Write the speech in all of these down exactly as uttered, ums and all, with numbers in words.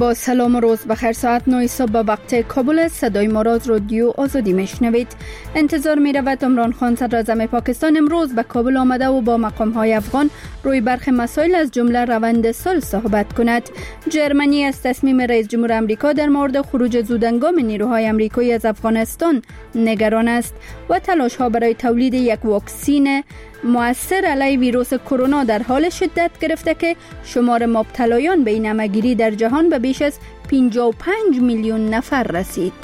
با سلام و روز بخیر. ساعت نه صبح به وقت کابل صدای ما را از رادیو آزادی میشنوید. انتظار می رود عمران خان صدر اعظم پاکستان امروز به کابل آمده و با مقام های افغان روی برخی مسائل از جمله روند صلح صحبت کند. جرمنی از تصمیم رئیس جمهور آمریکا در مورد خروج زودهنگام نیروهای آمریکایی از افغانستان نگران است و تلاش ها برای تولید یک واکسین مؤثر علیه ویروس کرونا در حال شدت گرفته که شمار مبتلایان به این همه‌گیری در جهان به بیش از پنجاه و پنج میلیون نفر رسید.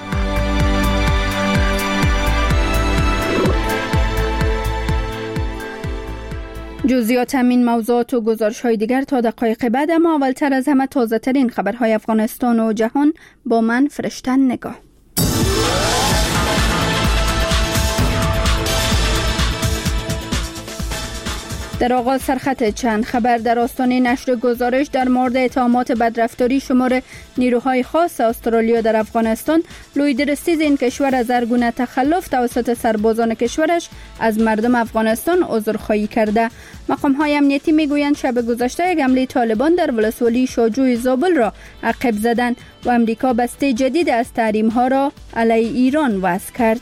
جزئیات همین موضوعات و گزارش‌های دیگر تا دقایق بعد، اما اولتر از همه تازه ترین خبرهای افغانستان و جهان با من فرشتن نگاه. در آغاز سرخط چند خبر در آستانه نشر گزارش در مورد اتهامات بدرفتاری شمار نیروهای خاص استرالیا در افغانستان، لوید رستیز این کشور از هر گونه تخلف توسط سربازان کشورش از مردم افغانستان عذرخواهی کرده. مقام‌های امنیتی میگویند شب گذشته یک حمله طالبان در ولسوالی شاجوی زابل را عقب زدند و امریکا بسته جدید از تحریم‌ها را علیه ایران وضع کرد.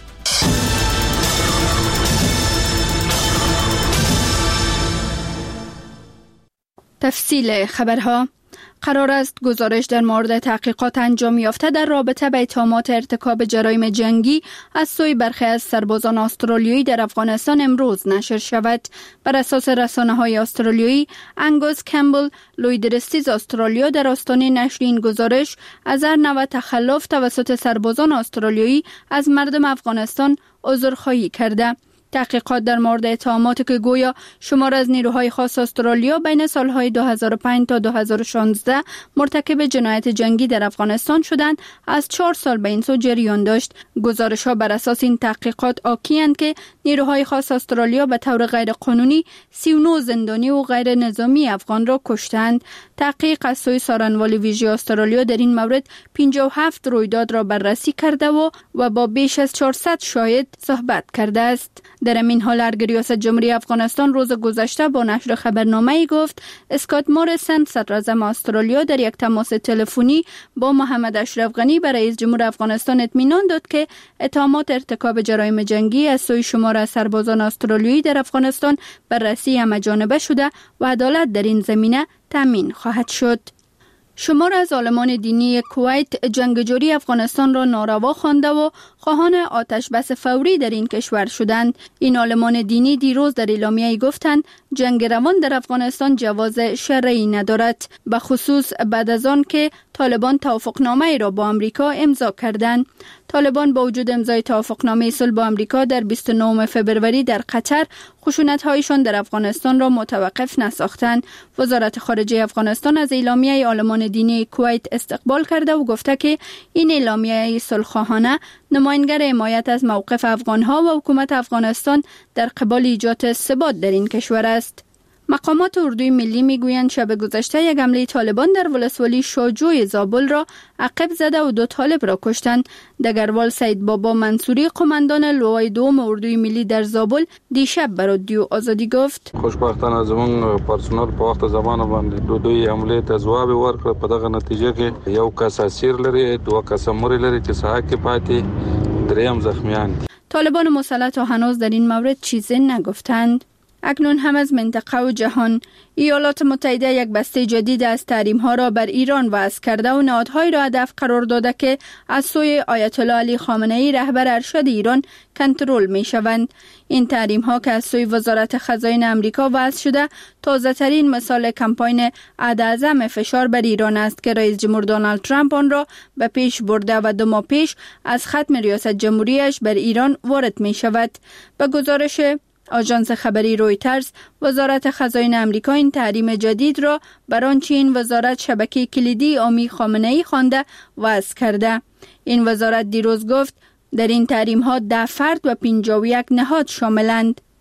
تفصیل خبرها. قرار است گزارش در مورد تحقیقات انجام یافته در رابطه با اتهامات ارتکاب جرایم جنگی از سوی برخی از سربازان استرالیایی در افغانستان امروز نشر شود. بر اساس رسانه‌های استرالیایی، انگوس کمبل، لوید رستیز استرالیا در آستانه نشر این گزارش از هر نوع تخلف توسط سربازان استرالیایی از مردم افغانستان عذرخواهی کرده. تحقیقات در مورد اتهاماتی که گویا شمار از نیروهای خاص استرالیا بین سالهای دو هزار و پنج تا دو هزار و شانزده مرتکب جنایت جنگی در افغانستان شدند از چهار سال به این سو جریان داشت. گزارش‌ها بر اساس این تحقیقات آکیند که نیروهای خاص استرالیا به طور غیر قانونی سی و نه زندانی و غیر نظامی افغان را کشتند. تحقیق از سوی سارنوال ویژه استرالیا در این مورد پنجاه و هفت رویداد را بررسی کرده و و با بیش از چهارصد شاهد صحبت کرده است. در این حال ارگ ریاست جمهوری افغانستان روز گذشته با نشر خبرنامه‌ای گفت اسکات موریسن صدر اعظم استرالیا در یک تماس تلفنی با محمد اشرف غنی به رئیس جمهور افغانستان اطمینان داد که اتهامات ارتکاب جرایم جنگی از سوی شمار از سربازان استرالیایی در افغانستان بررسی همه‌جانبه شده و عدالت در این زمینه تامین خواهد شد. شمار از عالمان دینی کویت جنگجوی افغانستان را ناروا خوانده و خواهان آتش بس فوری در این کشور شدند. این عالمان دینی دیروز در اعلامیه‌ای گفتند جنگ روان در افغانستان جواز شرعی ندارد، به خصوص بعد از آن که طالبان توافقنامه را با آمریکا امضا کردند. طالبان با وجود امضای توافقنامه صلح با آمریکا در بیست و نهم فوریه در قطر خشونت‌هایشان در افغانستان را متوقف نساختند. وزارت خارجه افغانستان از اعلامیه عالمان دینی کویت استقبال کرده و گفته که این اعلامیه صلح‌خواهانه نمایانگر حمایت از موقف افغان‌ها و حکومت افغانستان در قبال ایجاد ثبات در این کشور است. مقامات اردوی ملی میگویند شب گذشته یک حمله طالبان در ولسوالی شاجوی زابل را عقب زده و دو طالب را کشتند. دگروال سید بابا منصوری قماندان لوای دوم اردوی ملی در زابل دیشب بر رادیو آزادی گفت خوشبختانه زمون پرسونل په وخت زمانه باندې دو دوی حمله ته ځواب ورکړ. په دغه نتیجه کې یو کس اسیر لري، دوه کس مړي لري چې ساحه کې پاتې دریم زخمیان دي. طالبان مسلط هنوز در این مورد چیزی نگفتند. اکنون هم از منطقه و جهان، ایالات متحده یک بسته جدید از تحریم‌ها را بر ایران وضع کرده و نهادهای را هدف قرار داده که از سوی آیت الله علی خامنه‌ای رهبر ارشد ایران کنترل می‌شوند. این تحریم‌ها که از سوی وزارت خزاین آمریکا وضع شده تازه‌ترین مثال کمپاین عدم فشار بر ایران است که رئیس جمهور دونالد ترامپ آن را به پیش برده و دو ماه پیش از ختم ریاست جمهوریش بر ایران وارد می‌شود. به گزارش آژانس خبری رویترز، وزارت خزاین آمریکا این تحریم جدید را بر آنچه این وزارت شبکه کلیدی عامی خامنه‌ای خوانده وضع کرده. این وزارت دیروز گفت در این تحریم ها ده فرد و پنجاه و یک نهاد شاملند.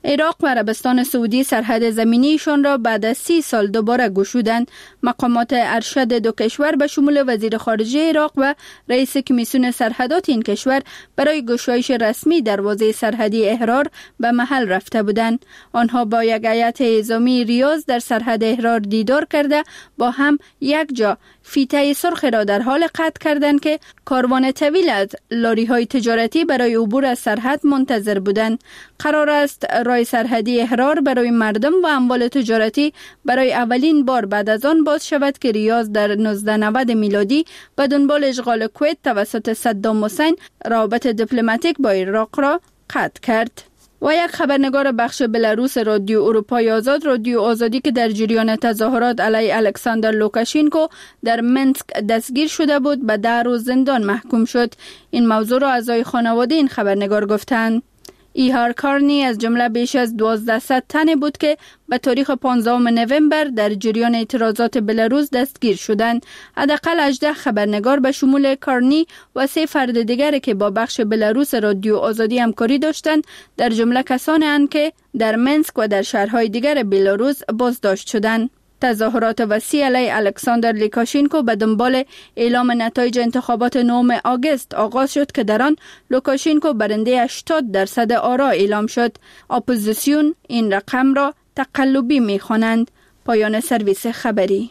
عراق و عربستان سعودی سرحد زمینیشان را بعد از سی سال دوباره گشودند. مقامات ارشد دو کشور به شمول وزیر خارجه عراق و رئیس کمیسیون سرحدات این کشور برای گشایش رسمی دروازه سرحدی احرار به محل رفته بودند. آنها با یک هیئت نظامی ریاض در سرحد احرار دیدار کرده با هم یک جا فیته سرخ را در حال قطع کردند که کاروان طویل از لاری‌های تجارتی برای عبور از سرحد منتظر بودند. قرار است راه سرحدی احرار برای مردم و اموال تجارتی برای اولین بار بعد از آن باز شود که ریاض در نوزده نود میلادی به دنبال اشغال کویت توسط صدام حسین روابط دیپلماتیک با عراق را قطع کرد. و یک خبرنگار بخش بلاروس رادیو اروپای آزاد، رادیو آزادی که در جریان تظاهرات علیه الکساندر لوکاشینکو در منسک دستگیر شده بود به ده روز زندان محکوم شد. این موضوع را اعضای خانواده این خبرنگار گفتند. ایهار کارنی از جمله بیش از دوازده تن بود که به تاریخ پانزدهم نوامبر در جریان اعتراضات بلاروس دستگیر شدند. حداقل هجده خبرنگار به شمول کارنی و سه فرد دیگر که با بخش بلاروس رادیو آزادی همکاری داشتند، در جمله کسانی اند که در منسک و در شهرهای دیگر بلاروس بازداشت شدند. تظاهرات وسیع علیه الکساندر لوکاشینکو به دنبال اعلام نتایج انتخابات نهم آگوست آغاز شد که در آن لوکاشینکو برنده هشتاد درصد آرا اعلام شد. اپوزیسیون این رقم را تقلبی می‌خوانند. پایان سرویس خبری.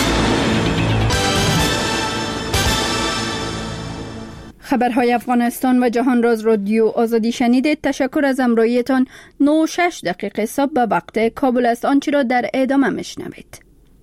خبرهای افغانستان و جهان راز رادیو آزادی شنیدید. تشکر از همراهیتان. نه و شش دقیقه صبح به وقت کابل است. آنچه را در ادامه میشنوید.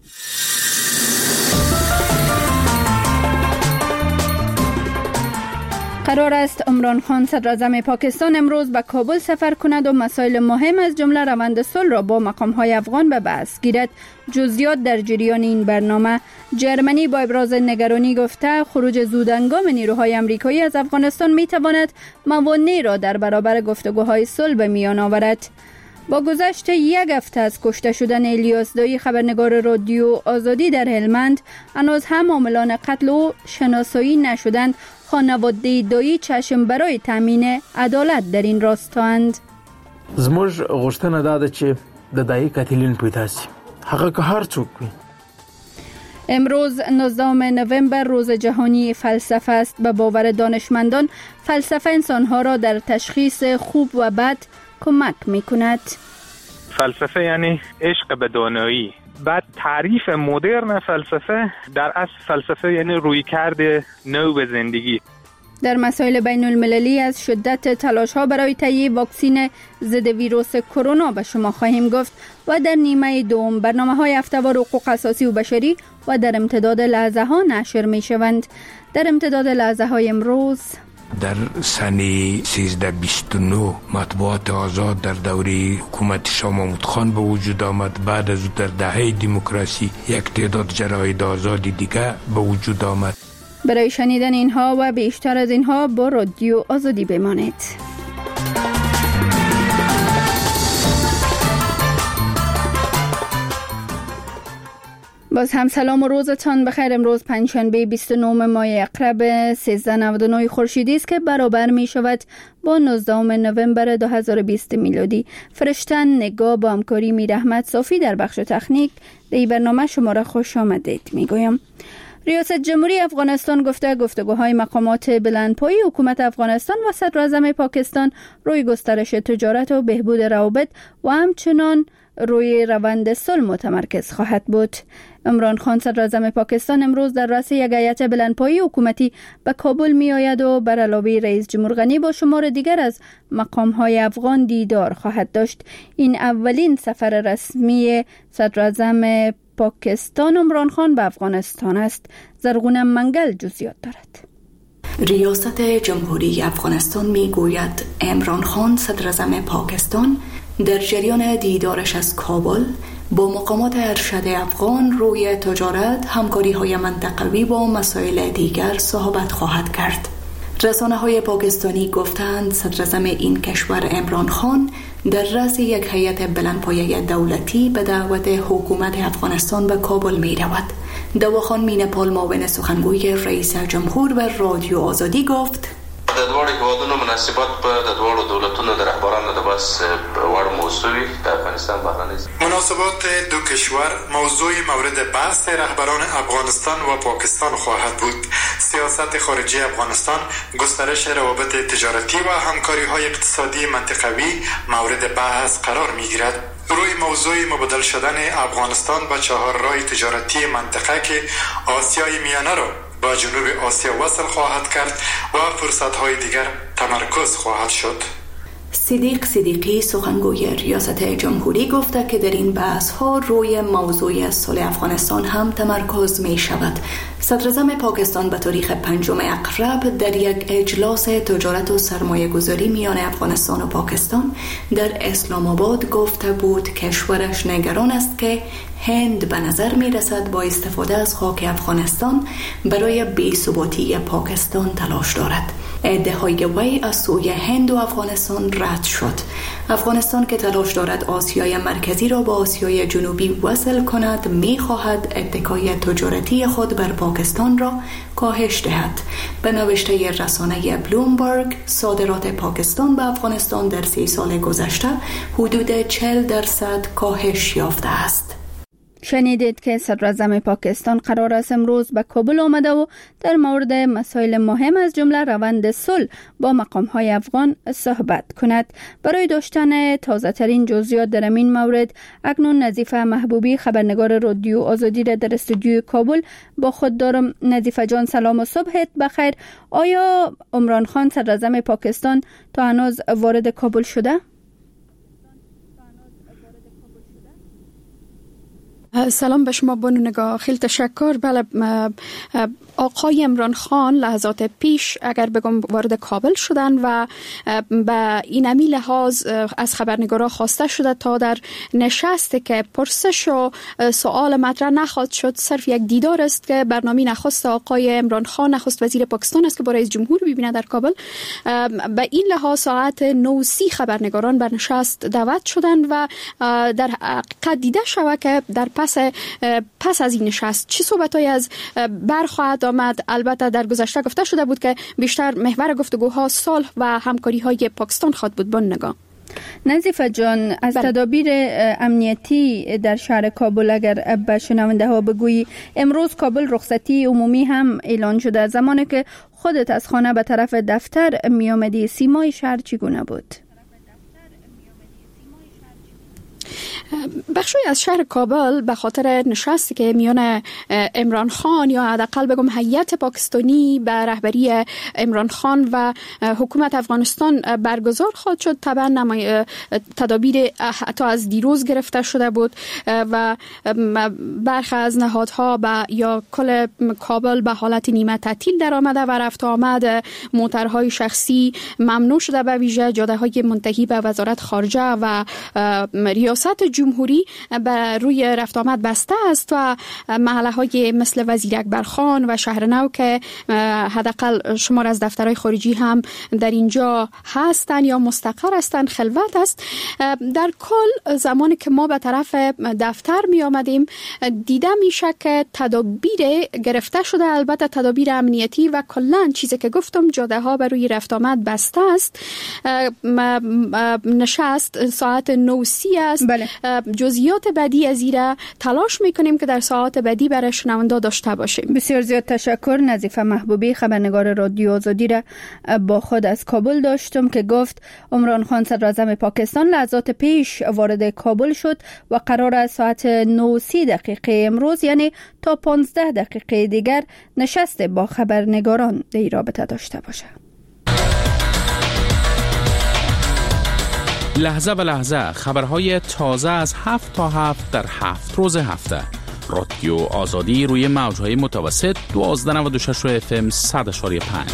قرار است عمران خان صدر اعظم پاکستان امروز به کابل سفر کند و مسائل مهم از جمله روند صلح را با مقام‌های افغان به بحث گیرد. جزئیات در جریان این برنامه. جرمنی با ابراز نگرانی گفته خروج زودهنگام نیروهای آمریکایی از افغانستان میتواند موانعی را در برابر گفتگوهای صلح به میان آورد. با گذشت یک هفته از کشته شدن الیاس دایی خبرنگار رادیو آزادی در هلمند، هنوز هم عاملان قتل او شناسایی نشدند. خانواده دایی چشم برای تامین عدالت در این راستاند. زموږ غوښتنه دا ده چې د دایی قاتلین پیدا شي، هغه که هر څوک وي. امروز نوزدهم نوامبر روز جهانی فلسفه است. به باور دانشمندان فلسفه انسانها را در تشخیص خوب و بد کمک می‌کند. فلسفه یعنی عشق به دانایی. بعد تعریف مدرن فلسفه در اصل فلسفه یعنی رویکرد نو به زندگی. در مسائل بین المللی از شدت تلاش ها برای تهیه واکسن ضد ویروس کرونا به شما خواهیم گفت و در نیمه دوم برنامه های هفته‌وار حقوق اساسی و بشری و در امتداد لحظه ها نشر می شوند. در امتداد لحظه های امروز در سنه سیزده بیست و نه مطبوعات آزاد در دوره حکومت شاه محمود خان به وجود آمد. بعد از او در دهه دموکراسی یک تعداد جراید آزادی دیگه به وجود آمد. برای شنیدن اینها و بیشتر از اینها با رادیو آزادی بمانید. باز هم سلام و روزتان بخیر. امروز پنجشنبه بیست و نه ماه اقرب سیزده نود و نه خورشیدی است که برابر می شود با نوزدهم نوامبر دو هزار و بیست میلادی. فرشتن نگاه با همکاری میر احمد صافی در بخش تکنیک در این برنامه شما را خوش آمدید می گویم. ریاست جمهوری افغانستان گفته گفتگوهای مقامات بلندپایه حکومت افغانستان و صدر اعظم پاکستان روی گسترش تجارت و بهبود روابط و همچنان روی روند صلح متمرکز خواهد بود. عمران خان صدر اعظم پاکستان امروز در رأس یک هیئت بلندپایه حکومتی به کابل می آید و بر علاوه رئیس جمهور غنی با شمار دیگر از مقام‌های افغان دیدار خواهد داشت. این اولین سفر رسمی صدر اعظم پاکستان عمران خان به افغانستان است. زرغون منگل جزئیات دارد. ریاست جمهوری افغانستان می گوید عمران خان صدر اعظم پاکستان در جریان دیدارش از کابل با مقامات ارشد افغان روی تجارت، همکاری های منطقوی و مسائل دیگر صحبت خواهد کرد. رسانه های پاکستانی گفتند صدر اعظم این کشور عمران خان در رأس یک هیئت بلندپایه دولتی به دعوت حکومت افغانستان به کابل می رود. دواخان مینپال معاون سخنگوی رئیس جمهور و رادیو آزادی گفت د دوړو هیوادونو مناسبات په د دوړو دولتونو د رهبرانو د بس وړ موضوعی در افغانستان بحرانی مناسبات دو کشور موضوع مورد بحث رهبران افغانستان و پاکستان خواهد بود. سیاست خارجی افغانستان، گسترش روابط تجارتی و همکاری‌های اقتصادی منطقوی مورد بحث قرار می‌گیرد. روی موضوع مبادله شدن افغانستان به چهار راه تجارتی منطقه که آسیای میانه را با جنوب آسیا وصل خواهد کرد و فرصت‌های دیگر تمرکز خواهد شد. صدیق صدیقی سخنگوی ریاست جمهوری گفته که در این بحث ها روی موضوع صلح افغانستان هم تمرکز می شود. صدراعظم پاکستان به تاریخ پنجم اقرب در یک اجلاس تجارت و سرمایه گذاری میان افغانستان و پاکستان در اسلام آباد گفته بود کشورش نگران است که هند به نظر می رسد با استفاده از خاک افغانستان برای بی‌ثباتی پاکستان تلاش دارد. ادعای وی از سوی هند و افغانستان رد شد. افغانستان که تلاش دارد آسیای مرکزی را با آسیای جنوبی وصل کند می خواهد اتکای تجارتی خود بر پاکستان را کاهش دهد. به نوشته رسانه بلومبرگ صادرات پاکستان به افغانستان در سی سال گذشته حدود چهل درصد کاهش یافته است. شنیدید که صدراعظم پاکستان قرار است امروز به کابل آمده و در مورد مسائل مهم از جمله روند صلح با مقام‌های افغان صحبت کند. برای داشتن تازه ترین جزئیات در این مورد اکنون نظیفه محبوبی خبرنگار رادیو آزادی را در استودیوی کابل با خود دارم. نظیفه جان سلام و صبحت بخیر. آیا عمران خان صدراعظم پاکستان تا هنوز وارد کابل شده؟ سلام به شما بانو نگاه، خیلی تشکر. بله، آقای عمران خان لحظات پیش اگر بگم وارد کابل شدن و به این امی لحاظ از خبرنگارا خواسته شده تا در نشستی که پرسش و سوال مطرح نخواهد شد، صرف یک دیدار است که برنامه نخست آقای عمران خان نخست وزیر پاکستان است که با رئیس جمهور ببینه در کابل. به این لحاظ ساعت نه و سی خبرنگاران به نشست دعوت شدند و در حقیقت دیده شود که در پس پس از این نشست چه صحبت‌هایی از برخواهد آمد. البته در گذشته گفته شده بود که بیشتر محور گفتگوها صلح و همکاری‌های پاکستان خواهد بود. با نگاه نظیفه جان، از بله. تدابیر امنیتی در شهر کابل اگر به شنونده ها بگویی، امروز کابل رخصتی عمومی هم اعلان شده. زمانی که خودت از خانه به طرف دفتر می آمدی، سیمای شهر چگونه بود؟ بخشی از شهر کابل به خاطر نشستی که میان عمران خان یا حداقل بگم هیئت پاکستانی به رهبری عمران خان و حکومت افغانستان برگزار خواهد شد، طبعا تدابیر حتی از دیروز گرفته شده بود و برخی از نهادها با یا کل کابل به حالت نیمه تعطیل در آمده و رفت آمد موترهای شخصی ممنوع شده، به ویژه جاده‌های منتهی به وزارت خارجه و ریاست جمهوری بر روی رفت آمد بسته است و محله های مثل وزیر اکبر خان و شهر نو که حداقل شمار از دفترهای خارجی هم در اینجا هستند یا مستقر هستند خلوت است. در کل زمانی که ما به طرف دفتر می آمدیم دیده میشه که تدابیر گرفته شده، البته تدابیر امنیتی و کلا چیزی که گفتم جاده ها بر روی رفت آمد بسته است. نشست ساعت نه و سی است. بله. جزئیات بعدی از ایره تلاش میکنیم که در ساعات بعدی برای شنونده داشته باشیم. بسیار زیاد تشکر. نظیفه محبوبی خبرنگار رادیو آزادی را با خود از کابل داشتم که گفت عمران خان صدراعظم پاکستان لحظات پیش وارد کابل شد و قرار است ساعت نه و سی دقیقه امروز، یعنی تا پانزده دقیقه دیگر نشست با خبرنگاران در این رابطه داشته باشه. لحظه به لحظه خبرهای تازه از هفت تا هفت در هفت روز هفته. رادیو آزادی روی موجهای متوسط دوازده نود و شش اف ام صد و پنج.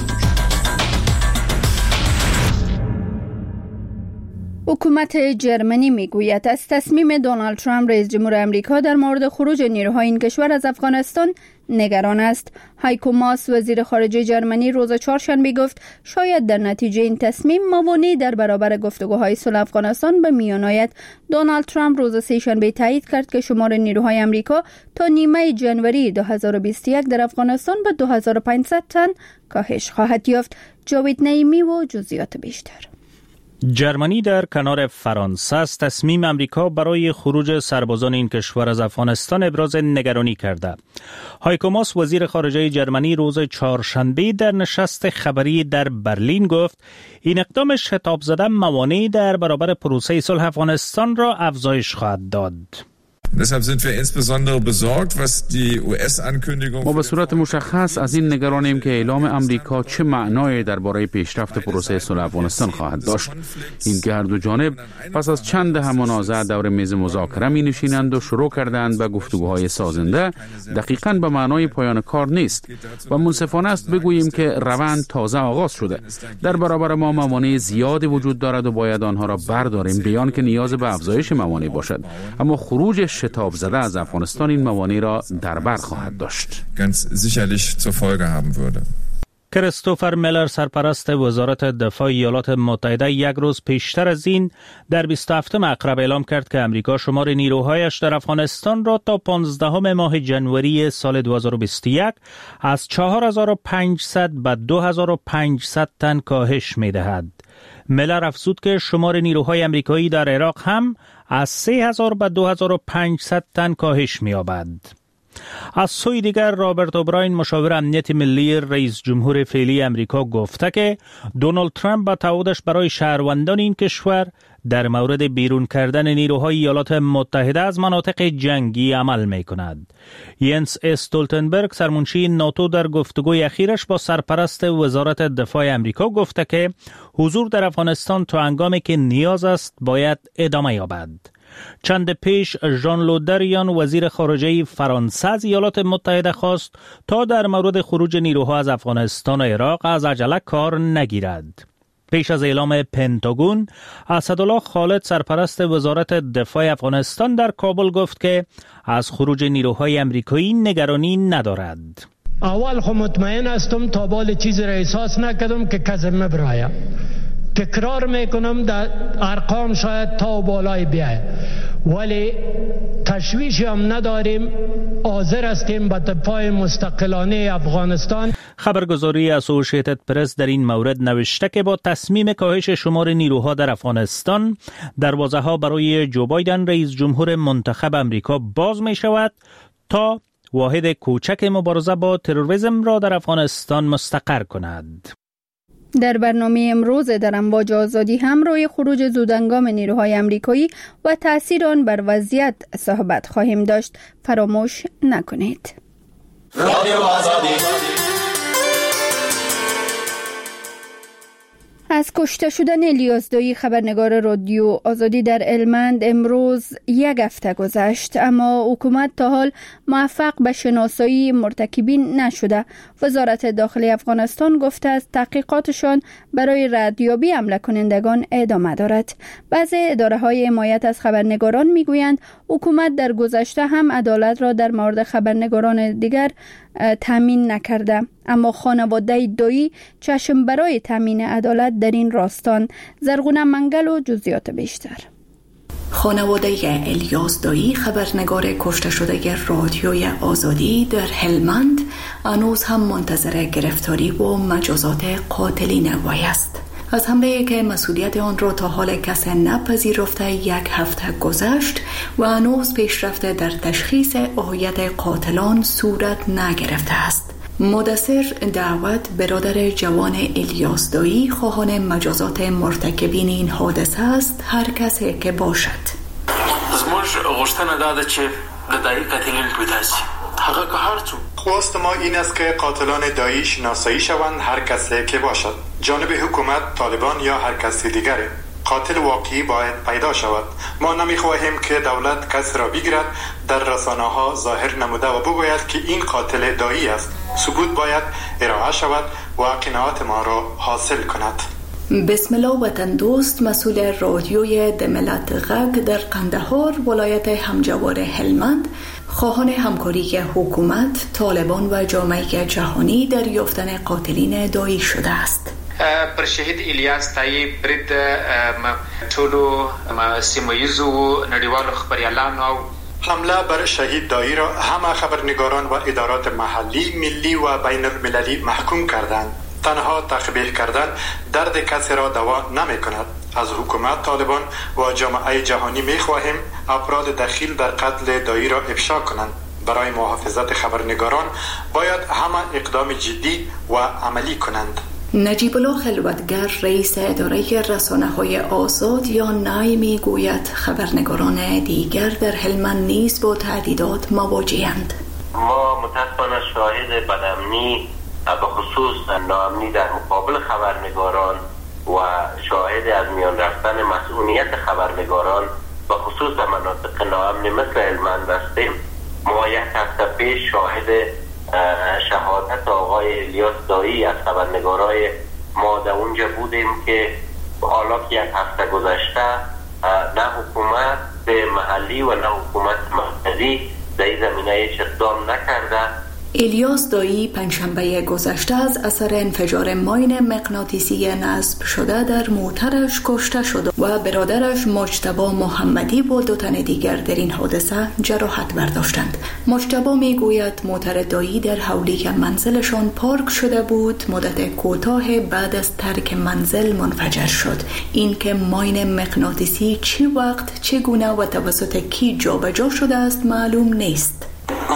حکومت جرمنی میگوید از تصمیم دونالد ترامپ رئیس جمهور آمریکا در مورد خروج نیروهای این کشور از افغانستان نگران است. هایکو ماس وزیر خارجه جرمنی روز چهارشنبه گفت شاید در نتیجه این تصمیم موانعی در برابر گفتگوهای صلح افغانستان به میان آید. دونالد ترامپ روز سه‌شنبه تایید کرد که شمار نیروهای آمریکا تا نیمه ژانویه دو هزار و بیست و یک در افغانستان به دو هزار و پانصد تن کاهش خواهد یافت. جاوید نعیمی و جزئیات بیشتر. جرمنی در کنار فرانسه است تصمیم امریکا برای خروج سربازان این کشور از افغانستان ابراز نگرانی کرده. هایکو ماس وزیر خارجه جرمنی روز چهارشنبه در نشست خبری در برلین گفت این اقدام شتاب زده موانعی در برابر پروسه صلح افغانستان را افزایش خواهد داد. ما به صورت مشخص از این نگرانیم که اعلام امریکا چه معنای درباره پیشرفت پروسه صلح افغانستان خواهد داشت. این که هر دو جانب پس از چند دهه منازعه دور میز مذاکره می نشینند و شروع کردند به گفتگوهای سازنده، دقیقاً به معنای پایان کار نیست و منصفانه است بگوییم که روند تازه آغاز شده. در برابر ما موانع زیادی وجود دارد و باید آنها را برداریم، بیان که نیاز به افزایش موانع باشد، اما خروج شتاب زده از افغانستان این موانع را در بر خواهد داشت. کریستوفر میلر سرپرست وزارت دفاع ایالات متحده یک روز پیشتر از این در بیست و هفتم اکتبر اعلام کرد که امریکا شمار نیروهایش در افغانستان را تا پانزدهم ماه ژانویه سال دو هزار و بیست و یک از چهار هزار و پانصد به دو هزار و پانصد تن کاهش می‌دهد. میلر افزود که شمار نیروهای امریکایی در عراق هم از سه هزار به دو هزار و پانصد تن کاهش می‌یابد. از سوی دیگر رابرت اوبراین مشاور امنیت ملی رئیس جمهور فعلی امریکا گفته که دونالد ترامپ با تعهدش برای شهروندان این کشور در مورد بیرون کردن نیروهای ایالات متحده از مناطق جنگی عمل می کند. ینس استولتنبرگ سرمنشی ناتو در گفتگوی اخیرش با سرپرست وزارت دفاع امریکا گفته که حضور در افغانستان تا هنگامی که نیاز است باید ادامه یابد. چند پیش ژان لودریان وزیر خارجه فرانسه از ایالات متحده خواست تا در مورد خروج نیروها از افغانستان و عراق از عجله کار نگیرد. پیش از اعلام پنتاگون، اسدالله خالد سرپرست وزارت دفاع افغانستان در کابل گفت که از خروج نیروهای امریکایی نگرانی ندارد. اول خو مطمئن هستم تا بال چیزی را احساس نکردم که کزمه برایه. تکرار میکنم در ارقام شاید تا بالای بیاید، ولی تشویشی هم نداریم، حاضر هستیم به دفاع مستقلانه افغانستان. خبرگزاری اسوسییتد پرس در این مورد نوشته که با تصمیم کاهش شمار نیروها در افغانستان، دروازه ها برای جو بایدن رئیس جمهور منتخب امریکا باز می شود تا واحد کوچک مبارزه با تروریسم را در افغانستان مستقر کند. در برنامه امروز در امواج آزادی هم روی خروج زودهنگام نیروهای امریکایی و تأثیر آن بر وضعیت صحبت خواهیم داشت. فراموش نکنید. رادیو آزادی. از کشته شدن الیاس دایی خبرنگار رادیو آزادی در هلمند امروز یک هفته گذشت، اما حکومت تا حال موفق به شناسایی مرتکبین نشده. وزارت داخلی افغانستان گفته است تحقیقاتشان برای ردیابی حمله کنندگان ادامه دارد. بعضی اداره‌های حمایت از خبرنگاران میگویند حکومت در گذشته هم عدالت را در مورد خبرنگاران دیگر تامین نکرده، اما خانواده دایی چشم برای تامین عدالت در این راستان. زرغونه منگل و جزئیات بیشتر. خانواده الیاس دایی خبرنگار کشته شده رادیوی آزادی در هلمند هنوز هم منتظر گرفتاری و مجازات قاتلین وی است. از حمله‌ای که مسئولیت آن را تا حال کسی نپذیرفته یک هفته گذشت و هنوز پیشرفت در تشخیص هویت قاتلان صورت نگرفته است. مدثر دعوت برادر جوان الیاس دایی خواهان مجازات مرتکبین این حادثه است، هر کسی که باشد. زموږ غوښتنه دا ده چې د دایی قاتلین پیدا شي. هغه که هر څوک. خواست ما این است که قاتلان دایی شناسایی شوند، هر کسی که باشد. جانب حکومت، طالبان یا هر کسی دیگری. قاتل واقعی باید پیدا شود. ما نمیخواهیم که دولت کس را بگیرد، در رسانه ها ظاهر نموده و بگوید که این قاتل دایی است. ثبوت باید ارائه شود و قناعت ما را حاصل کند. بسم الله وطن دوست مسئول رادیوی دملت غگ در قندهار ولایت همجوار هلمند خواهان همکاری حکومت، طالبان و جامعه جهانی در یافتن قاتلین دایی شده است. پر شهید الیاس دایی برید ټولو سیمه‌ییزو نړیوالو خبریالانو حمله بر شهید دایی را همه خبرنگاران و ادارات محلی، ملی و بین المللی محکوم کردند. تنها تقبیح کردن درد کسی را دوا نمی کند. از حکومت طالبان و جامعه جهانی می خواهیم افراد دخیل در قتل دایی را افشا کنند. برای محافظت خبرنگاران باید همه اقدام جدی و عملی کنند. نجیب الله خلوتگر رئیس اداره رسانه‌های آزاد یا نای می گوید خبرنگاران دیگر در هلمند نیز با تهدیدات مواجه‌اند. ما متاسفانه شاهد بدامنی به خصوص ناامنی در مقابل خبرنگاران و شاهد از میان رفتن مسئولیت خبرنگاران به خصوص در مناطق ناامن مثل هلمند هستیم. ما یک هفته پیش شاهد شهادت آقای الیاس دایی از خبرنگارای ما در اونجا بودیم که حالا که یک هفته گذشته نه حکومت به محلی و نه حکومت مرکزی در این زمینه هیچ اقدام نکرده. الیاس دایی پنجشنبه گذشته از اثر انفجار ماین مغناطیسی نصب شده در موترش کشته شد و برادرش مجتبی محمدی و دو تن دیگر در این حادثه جراحت برداشتند. مجتبی میگوید موتر دایی در حولی منزلشان پارک شده بود. مدت کوتاه بعد از ترک منزل منفجر شد. این که ماین مغناطیسی چی وقت چگونه و توسط کی جابجا شده است معلوم نیست.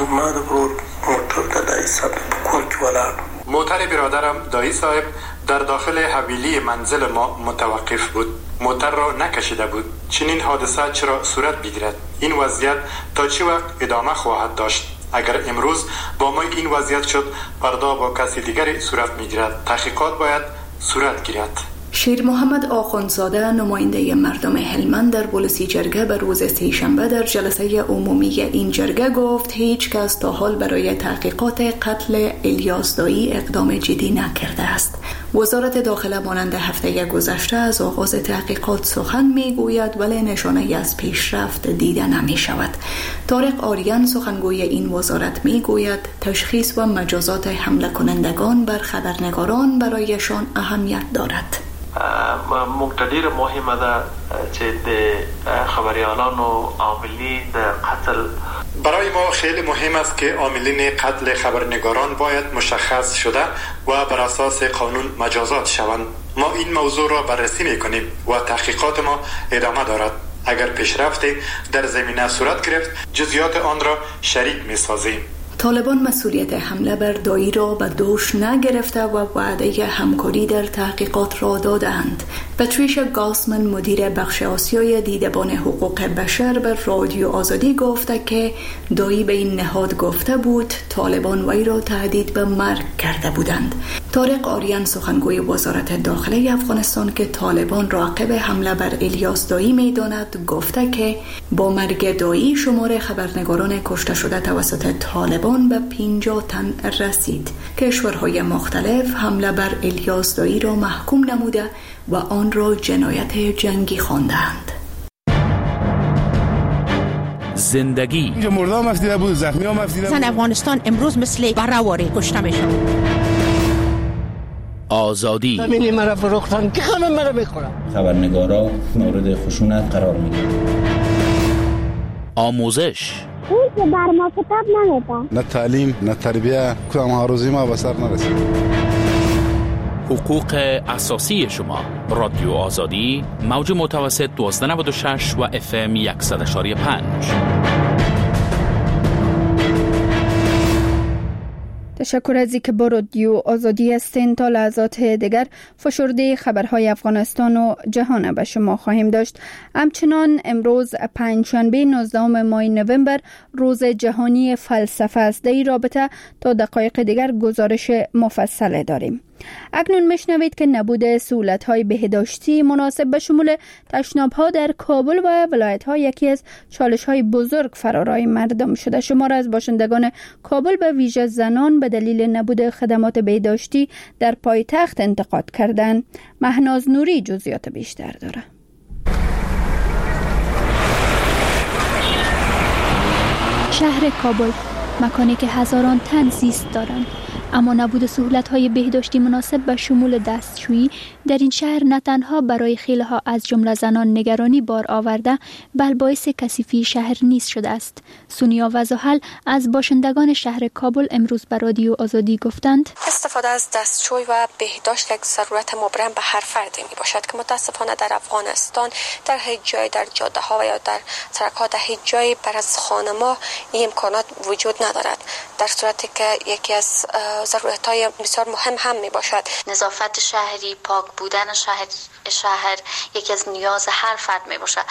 موتر برادرم دایی صاحب در داخل حویلی منزل ما متوقف بود. موتر را نکشیده بود. چنین حادثه چرا صورت بگیرد؟ این وضعیت تا چه وقت ادامه خواهد داشت؟ اگر امروز با ما این وضعیت شد، فردا با کسی دیگری صورت میگیرد. تحقیقات باید صورت گیرد. شیر محمد آخوندزاده نماینده مردم هلمند در بولسی جرگه به روز سه‌شنبه در جلسه عمومی این جرگه گفت هیچ کس تا حال برای تحقیقات قتل الیاس دایی اقدام جدی نکرده است. وزارت داخله مانند هفته گذشته از آغاز تحقیقات سخن میگوید ولی نشانه از پیشرفت دیده نمی شود. طارق آریان سخنگوی این وزارت میگوید تشخیص و مجازات حمله کنندگان بر خبرنگاران برایشان اهمیت دارد. مقتدر مهمه ده چې د خبریالانو عاملین د قتل برای ما خیلی مهم است که عاملین قتل خبرنگاران باید مشخص شده و بر اساس قانون مجازات شوند. ما این موضوع را بررسی میکنیم و تحقیقات ما ادامه دارد. اگر پیشرفتی در زمینه صورت گرفت جزئیات آن را شریک میسازیم. طالبان مسئولیت حمله بر دایی را به دوش نگرفته و وعده همکاری در تحقیقات را دادند. پاتریشیا گاسمن مدیر بخش آسیای دیدبان حقوق بشر به رادیو آزادی گفته که دایی به این نهاد گفته بود طالبان وی را تهدید به مرگ کرده بودند. طارق آریان سخنگوی وزارت داخله افغانستان که طالبان را عقب حمله بر الیاس دایی می‌داند گفته که با مرگ دایی شمار خبرنگاران کشته شده توسط طالبان به پنجاه تن رسید. کشورهای مختلف حمله بر الیاس دایی را محکوم نموده و آن را جنایت جنگی خواندند. زندگی اینجا مردم مفتیده بود، زخمی ها مفتیده بود. زن افغانستان امروز مثل برآواره کشته میشن. آزادی زمینی مرا فروختن که همه مرا میخورن. خبرنگارا مورد خشونت قرار میگیرن. آموزش اون که بر ما کتاب نمیدن. نه تعلیم نه تربیه کدام آرزوی ما به سر نرسید. حقوق اساسی شما. رادیو آزادی موج متوسط دویست و نود و شش و اف ام صد و یک و پنج. تشکر از اینکه با رادیو آزادی هستین. تا لحظات دیگر فشرده خبرهای افغانستان و جهان به شما خواهیم داشت. همچنان امروز پنجشنبه نوزدهم ماه نوامبر روز جهانی فلسفه است. در این رابطه تا دقایق دیگر گزارش مفصل داریم. اکنون میشنوید که نبود سهولت‌های بهداشتی مناسب به شمول تشناب‌ها در کابل و ولایت‌ها یکی از چالش‌های بزرگ فرارای مردم شده. شمار از باشندگان کابل به ویژه زنان به دلیل نبود خدمات بهداشتی در پایتخت انتقاد کردند. مهناز نوری جزئیات بیشتر داره. شهر کابل، مکانی که هزاران تن زیست دارند، اما نبود سهولت‌های بهداشتی مناسب به شمول دستشویی در این شهر نه تنها برای خیلی‌ها از جمله زنان نگرانی بار آورده، بل باعث کثیفی شهر نیز شده است. سونیا وزاحل از باشندگان شهر کابل امروز به رادیو آزادی گفتند: استفاده از دستشوی و بهداشت یک ضرورت مبرم به هر فرد می باشد که متاسفانه در افغانستان در هیچ جای در جاده ها و یا در سرک ها در هیچ جای بر از خانما این امکانات وجود ندارد، در صورتی که یکی از ضرورت های بسیار مهم هم می باشد. نظافت شهری، پاک بودن شهر شهر یکی از نیاز هر فرد می باشد.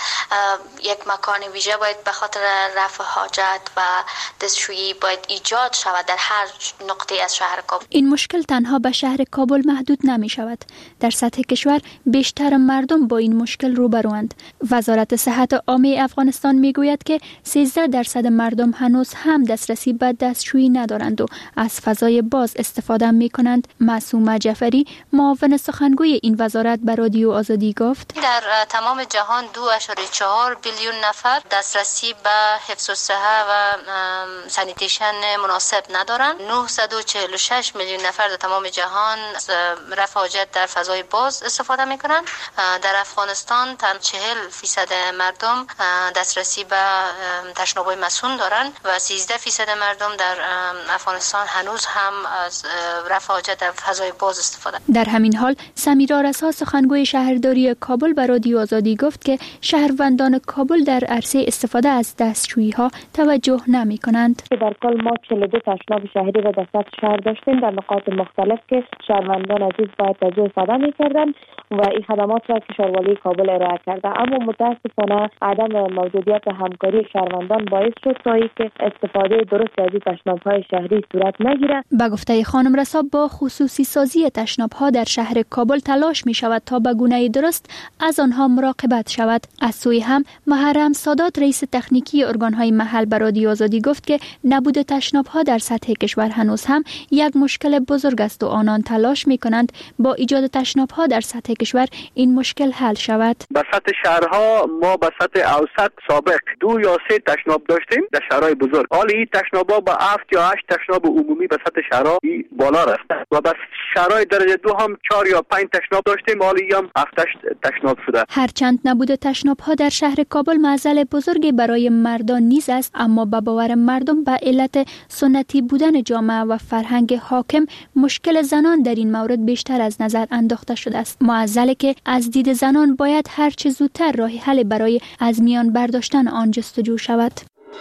یک مکان ویژه باید به خاطر رفع حاجت و دستشویی باید ایجاد شود در هر نقطه از شهر کابل. این مشکل تنها به شهر کابل محدود نمی شود. در سطح کشور بیشتر مردم با این مشکل روبروند. وزارت صحت عامه افغانستان می گوید که سیزده درصد مردم هنوز هم دسترسی به دستشویی ندارند و از فضای باز استفاده می کنند. معصومه جعفری معاون سخنگوی این وزارت به رادیو آزادی گفت: در تمام جهان دو اشاریه چهار بیلیون نفر دسترسی به حفظ الصحه و سانیتیشن مناسب ندارند. نهصد و چهل و شش میلیون نفر در تمام جهان رفع حاجت در فضای باز استفاده می کنند. در افغانستان تنها چهل فیصد مردم دسترسی به تشناب‌های مسون دارند و سیزده فیصد مردم در افغانستان هنوز هم از رفع حاجت در فضای باز استفاده. در همین حال سمیرا رسا سخنگوی شهرداری کابل به رادیو آزادی گفت که شهروندان کابل در عرصه استفاده از دستشویی‌ها توجه نمی‌کنند. در کل ما چهل و دو تشناب شهری را در سطح شهر داشتیم در نقاط مختلف که شهروندان عزیز باید توجه استفاده می‌کردند و این خدمات را کشوروالی کابل ارائه کرده، اما متاسفانه عدم موجودیت همکاری شهروندان باعث شد تا اینکه استفاده درست از این تشناب‌های شهری صورت نگیرد. به گفته خانم رسا با خصوصی سازی تشناب‌ها در شهر کابل تلاش می‌شود تا به گونه درست از آنها مراقبت شود. از سوی هم محرم سادات رئیس تکنیکی ارگان‌های محل به رادیو آزادی گفت که نبود تشناب‌ها در سطح کشور هنوز هم یک مشکل بزرگ است و آنان تلاش می‌کنند با ایجاد تشناب‌ها در سطح کشور این مشکل حل شود. به سطح شهرها ما به سطح اوسط سابق دو یا سه تشناب داشتیم در شهرهای بزرگ. حالا این تشناب‌ها به هفت یا هشت تشناب عمومی به سطح شهرها بالا رفته و به شهرهای درجه دو هم چهار یا پنج تشناب داشتیم، حالا هم هفت تشناب شده. هرچند نبود تشناب‌ها در شهر کابل معضل بزرگی برای مردان نیز است، اما به باور مردم به علت سنتی بودن جامعه و فرهنگ حاکم مشکل زنان در این مورد بیشتر از نظر انداخته شده است. معضلی که از دید زنان باید هر چه زودتر راه حل برای از میان برداشتن آن جستجو شود.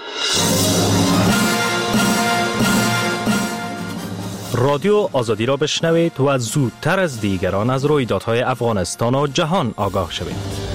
رادیو آزادی را بشنوید و زودتر از دیگران از رویدادهای افغانستان و جهان آگاه شوید.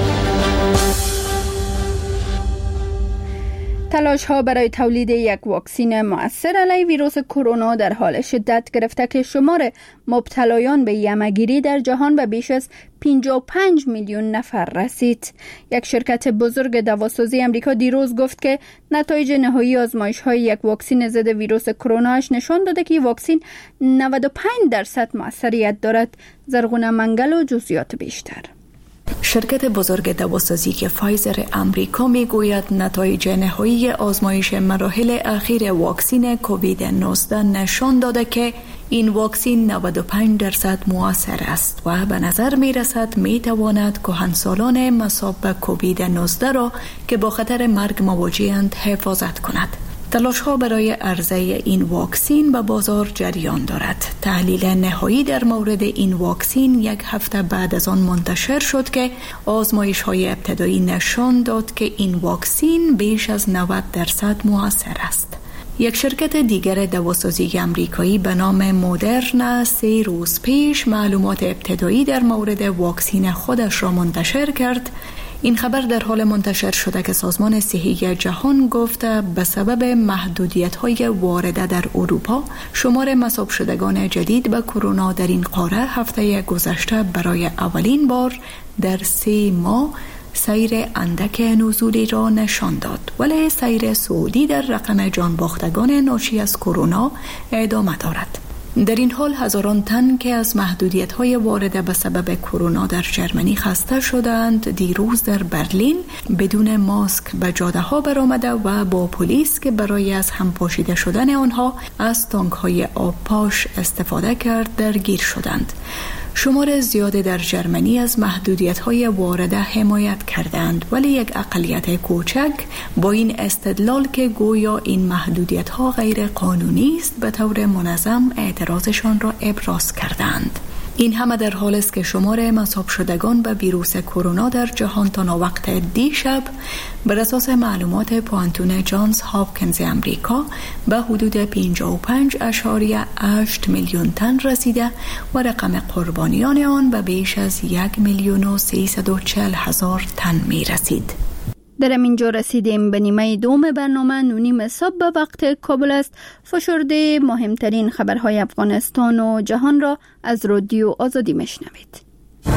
تلاش ها برای تولید یک واکسن مؤثر علیه ویروس کرونا در حال شدت گرفته که شمار مبتلایان به یمگیری در جهان به بیش از پنجاه و پنج میلیون نفر رسید. یک شرکت بزرگ دواسازی امریکا دیروز گفت که نتایج نهایی آزمایش های یک واکسن ضد ویروس کروناش نشان داده که واکسن نود و پنج درصد مؤثریت دارد. زرغونه منگل و جزئیات بیشتر. شرکت بزرگ دواسازی که فایزر امریکا میگوید نتایج نهایی آزمایش مراحل اخیر واکسن کووید نوزده نشان داده که این واکسن نود و پنج درصد مؤثر است و به نظر می رسد می تواند کهنسالان مصاب به کووید نوزده را که با خطر مرگ مواجه‌اند حفاظت کند. تلاش ها برای عرضه این واکسن به بازار جریان دارد. تحلیل نهایی در مورد این واکسن یک هفته بعد از آن منتشر شد که آزمایش های ابتدایی نشان داد که این واکسن بیش از نود درصد مؤثر است. یک شرکت دیگر دواسازی امریکایی به نام مودرنا سه روز پیش معلومات ابتدایی در مورد واکسن خودش را منتشر کرد. این خبر در حال منتشر شده که سازمان صحی جهان گفته به سبب محدودیت‌های وارده در اروپا شمار مصاب شدگان جدید به کرونا در این قاره هفته گذشته برای اولین بار در سه ماه سیر اندک نزولی را نشان داد، ولی سیر صعودی در رقم جان باختگان ناشی از کرونا ادامه دارد. در این حال هزاران تن که از محدودیت‌های وارده به سبب کرونا در ژرمنی خسته شدند دیروز در برلین بدون ماسک به جاده‌ها برآمده و با پلیس که برای از هم پاشیده شدن آنها از تانک‌های آبپاش استفاده کرد درگیر شدند. شمار زیاد در ژرمنی از محدودیت‌های وارده حمایت کردند، ولی یک اقلیت کوچک با این استدلال که گویا این محدودیت‌ها غیر قانونی است به طور منظم اعتراضشان را ابراز کردند. این همه در حال است که شمار مصاب شدگان به ویروس کرونا در جهان تا وقت دیشب بر اساس معلومات پوانتون جانز هاپکینز امریکا به حدود پنجاه و پنج اشاریه هشت میلیون تن رسیده و رقم قربانیان آن به بیش از یک میلیون و سیصد و چهل هزار تن می رسید. در اینجا رسیدیم به نیمه دوم برنامه نونیم صبح به وقت کابل است. فشرده مهمترین خبرهای افغانستان و جهان را از رادیو آزادی میشنوید.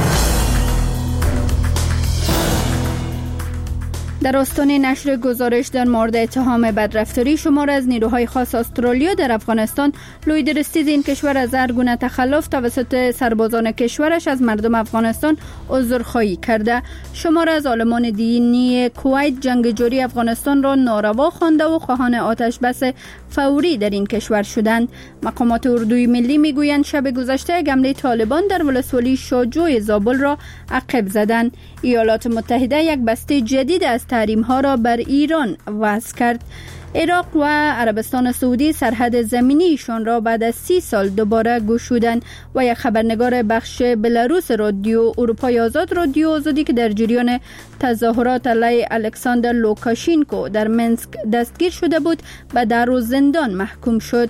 در آستان نشر گزارش در مورد اتهام بدرفتاری شمار از نیروهای خاص استرالیا در افغانستان، لوید رستیز این کشور از هر گونه تخلف توسط سربازان کشورش از مردم افغانستان عذرخواهی کرده. شمار از عالمان دینی کویت جنگجوی افغانستان را ناروا خوانده و خواهان آتش بس فوری در این کشور شدند. مقامات اردوی ملی میگویند شب گذشته یک حمله طالبان در ولسوالی شاجوی زابل را عقب زدند. ایالات متحده یک بسته جدید از تحریم ها را بر ایران وضع کرد. عراق و عربستان سعودی سرحد زمینیشان را بعد از سی سال دوباره گشودند و یک خبرنگار بخش بلاروس رادیو اروپای آزاد رادیو آزادی که در جریان تظاهرات علیه الکساندر لوکاشینکو در منسک دستگیر شده بود به در و زندان محکوم شد.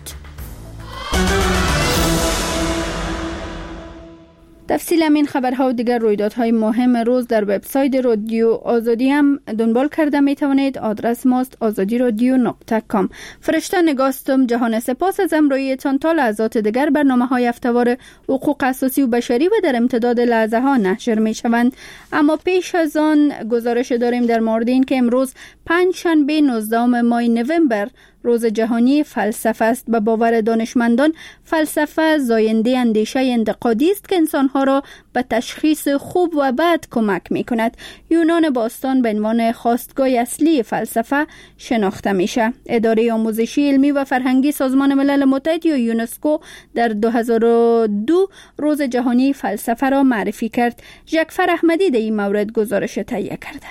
تفصیل این خبرها و دیگر رویدادهای مهم روز در وبسایت رادیو آزادی هم دنبال کرده می توانید. آدرس ماست آزادی رادیو نقطه کام. فرشته نگاستم. جهان سپاس از همراهیتان. تا لحظات دیگر برنامه های هفته‌وار حقوق اساسی و بشری و در امتداد لحظه ها نشر می شوند. اما پیش از آن گزارش داریم در مورد این که امروز پنجشنبه نوزدهم ماه نوامبر روز جهانی فلسفه است. به باور دانشمندان فلسفه زاینده اندیشه انتقادی است که انسانها را به تشخیص خوب و بد کمک می کند. یونان باستان به عنوان خاستگاه اصلی فلسفه شناخته میشه. اداره آموزشی علمی و فرهنگی سازمان ملل متحد یا یونسکو در دو هزار و دو روز جهانی فلسفه را معرفی کرد. جعفر احمدی در این مورد گزارش تهیه کرده.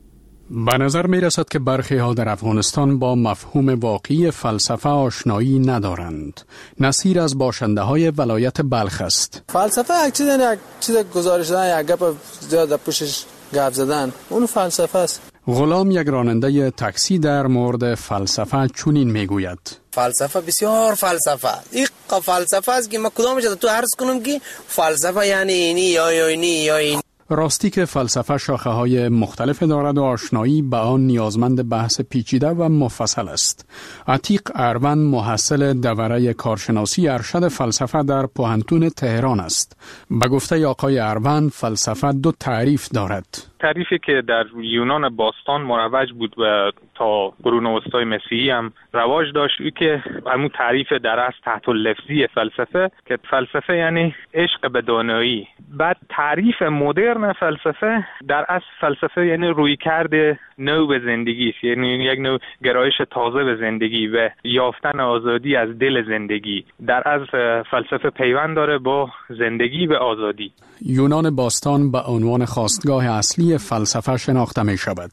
به نظر می رسد که برخی ها در افغانستان با مفهوم واقعی فلسفه آشنایی ندارند. نصیر از باشنده های ولایت بلخ است. فلسفه یک چیز یک چیز گزارش دادن، یک گپ زیاد پوشش گپ زدن، اون فلسفه است. غلام یک راننده تاکسی در مورد فلسفه چنین می گوید. فلسفه بسیار فلسفه. این فلسفه است که ما کدامش تو عرض کنم که فلسفه یعنی اینی یا یا اینی یا این. راستی که فلسفه شاخه های مختلف دارد و آشنایی به آن نیازمند بحث پیچیده و مفصل است. عتیق اروند محصل دوره کارشناسی ارشد فلسفه در پوهنتون تهران است. به گفته آقای اروند فلسفه دو تعریف دارد. تعریفی که در یونان باستان مروج بود و تا قرون وسطای مسیحی هم رواج داشت، این که همون تعریف در اصل تحت اللفظی فلسفه که فلسفه یعنی عشق به دانایی. بعد تعریف مدرن فلسفه در اصل فلسفه یعنی رویکرد نو به زندگی، یعنی یک نوع گرایش تازه به زندگی و یافتن آزادی از دل زندگی. در اصل فلسفه پیوند داره با زندگی به آزادی. یونان باستان به عنوان خاستگاه اصلی فلسفه شناخته می شود.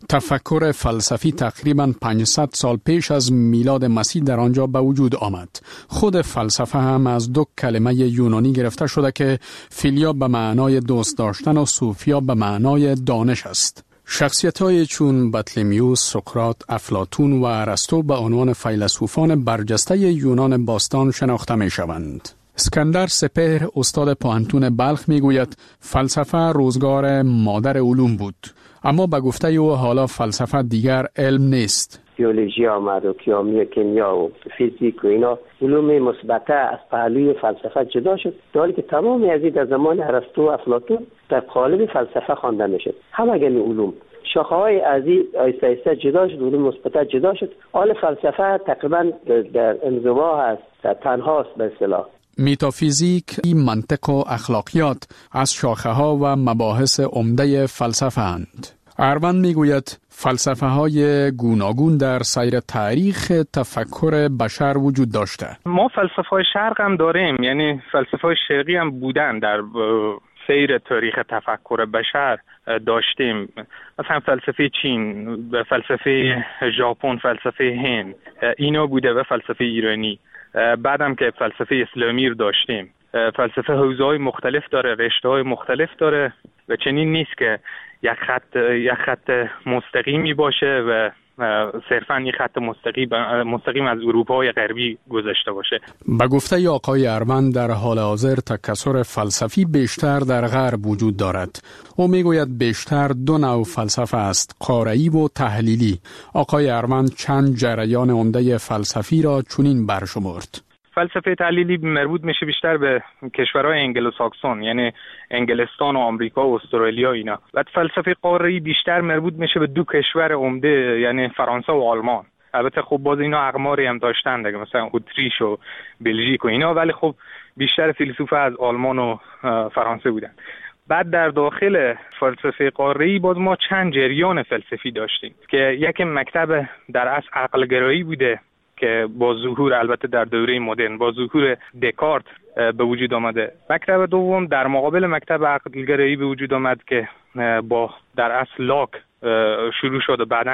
تفکر فلسفی تقریباً پانصد سال پیش از میلاد مسیح در آنجا به وجود آمد. خود فلسفه هم از دو کلمه یونانی گرفته شده که فیلیا به معنای دوست داشتن و صوفیا به معنای دانش است. شخصیت‌های چون بطلمیوس، سقراط، افلاطون و ارسطو به عنوان فیلسوفان برجسته یونان باستان شناخته می‌شوند. اسکندر سپهر استاد پوهنتون بلخ میگوید فلسفه روزگار مادر علوم بود، اما به گفته او حالا فلسفه دیگر علم نیست. بیولوژی آمد و کیمیا کیمیا و فیزیک و اینا علوم مثبته از پهلوی فلسفه جدا شد، در حالی که تمام از این در زمان ارسطو و افلاطون در قالب فلسفه خوانده میشد. همه گونه علوم شاخه‌های از این آیسته آیسته جدا شد، علوم مثبت جدا شد. حال فلسفه تقریبا در انزوا هست، تنهاست به اصطلاح. متافیزیک، منطق و اخلاقیات از شاخه ها و مباحث عمده فلسفه اند. اروند میگوید فلسفه های گوناگون در سیر تاریخ تفکر بشر وجود داشته. ما فلسفه های شرق هم داریم، یعنی فلسفه های شرقی هم بودن در سیر تاریخ تفکر بشر داشتیم. مثلا فلسفه چین، فلسفه ژاپن، فلسفه هند، اینا بوده و فلسفه ایرانی. بعدم که فلسفه اسلامی رو داشتیم. فلسفه حوزه‌های مختلف داره، رشته‌های مختلف داره و چنین نیست که یک خط یک خط مستقیمی باشه و صرفاً یک خط مستقیم مستقیم از اروپای غربی گذشته باشه. به گفته آقای اروند در حال حاضر تکثر فلسفی بیشتر در غرب وجود دارد. او میگوید بیشتر دو نوع فلسفه است، قاره‌ای و تحلیلی. آقای اروند چند جریان عمده فلسفی را چنین برشمرد. فلسفه تحلیلی مربوط میشه بیشتر به کشورهای انگلو ساکسون، یعنی انگلستان و آمریکا و استرالیا اینا. و فلسفه قاره‌ای بیشتر مربوط میشه به دو کشور عمده، یعنی فرانسه و آلمان. البته خب باز اینا اقماری هم داشتن دیگه، مثلا اتریش و بلژیک و اینا، ولی خب بیشتر فیلسوفا از آلمان و فرانسه بودن. بعد در داخل فلسفه قاره‌ای باز ما چند جریان فلسفی داشتیم که یک مکتب در اصل عقلگرایی بوده که با ظهور البته در دوره مدرن با ظهور دکارت به وجود آمده. مکتب دوم در مقابل مکتب عقلگرایی به وجود آمد که با در اصل لاک شروع شد و بعداً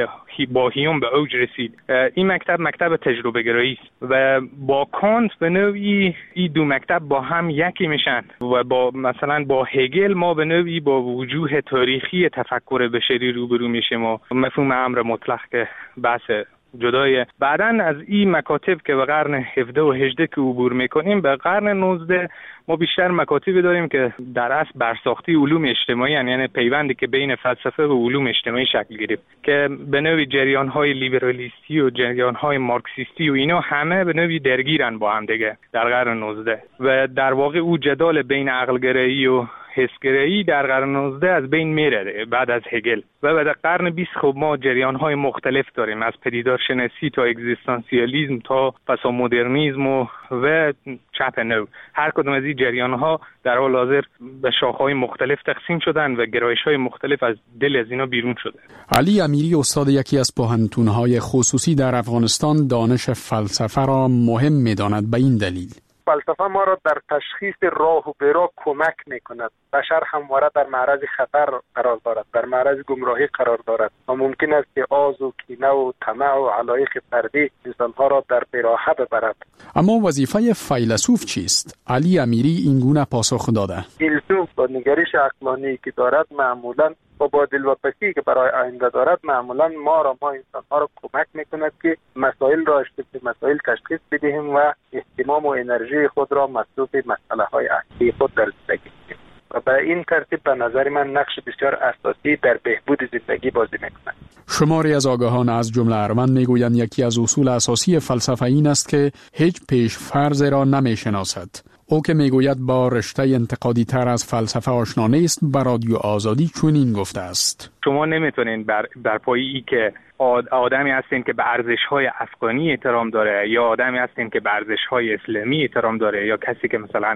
با هیوم به اوج رسید. این مکتب مکتب تجربه گرایی است و با کانت به نوعی این دو مکتب با هم یکی میشن و با مثلا با هگل ما به نوعی با وجوه تاریخی تفکر بشری روبرو میشیم و مفهوم امر مطلق که بحث جدای بعدن از این مکاتب که به قرن هفده و هجده که عبور میکنیم به قرن نوزده ما بیشتر مکاتبی داریم که در اصل برساختی علوم اجتماعی هن، یعنی پیوندی که بین فلسفه و علوم اجتماعی شکل گرفت که به نوعی جریان‌های لیبرالیستی و جریان‌های مارکسیستی و اینا همه به نوعی درگیرن با هم دیگه در قرن نوزده و در واقع او جدال بین عقلگرایی و حسگرایی در قرن نوزده از بین میره بعد از هگل و بعد قرن بیست خب ما جریان‌های مختلف داریم، از پدیدارشناسی تا اگزیستانسیالیسم تا پسامدرنیسم و, و چپ نو. هر کدوم از این جریان‌ها در حال حاضر به شاخه‌های مختلف تقسیم شدن و گرایش‌های مختلف از دل از اینا بیرون شده. علی امیری استاد یکی از پوهنتون‌های خصوصی در افغانستان دانش فلسفه را مهم می‌داند به این دلیل: فلسفه ما را در تشخیص راه و برا کمک می‌کند. بشر همواره در معرض خطر قرار دارد، در معرض گمراهی قرار دارد و ممکن است که آز و کینه و طمع و علایق فردی انسان‌ها را در براحه ببرد. اما وظیفه فیلسوف چیست؟ علی امیری این گونه پاسخ داده: فیلسوف با نگرش عقلانی که دارد معمولاً و با دلواپسی که برای آینده دارد معمولاً ما را ما انسان‌ها را کمک می‌کند که مسائل را اشتباه مسائل تشخیص بدهیم و اهتمام و انرژی خود را مصروف مسئله‌های اصلی خود در زندگی کنیم و به این ترتیب به نظر من نقش بسیار اساسی در بهبود زندگی بازی می‌کند. شماری از آگاهان از جمله اروند میگویند یکی از اصول اساسی فلسفه این است که هیچ پیش فرض را نمی‌شناسد. او که میگوید با رشته انتقادی تر از فلسفه آشنا نیست بر رادیو آزادی چنین گفته است: شما نمیتونین بر, بر پای ای که آدمی هستین که به ارزش‌های افغانی احترام داره یا آدمی هستین که به ارزش‌های اسلامی احترام داره یا کسی که مثلا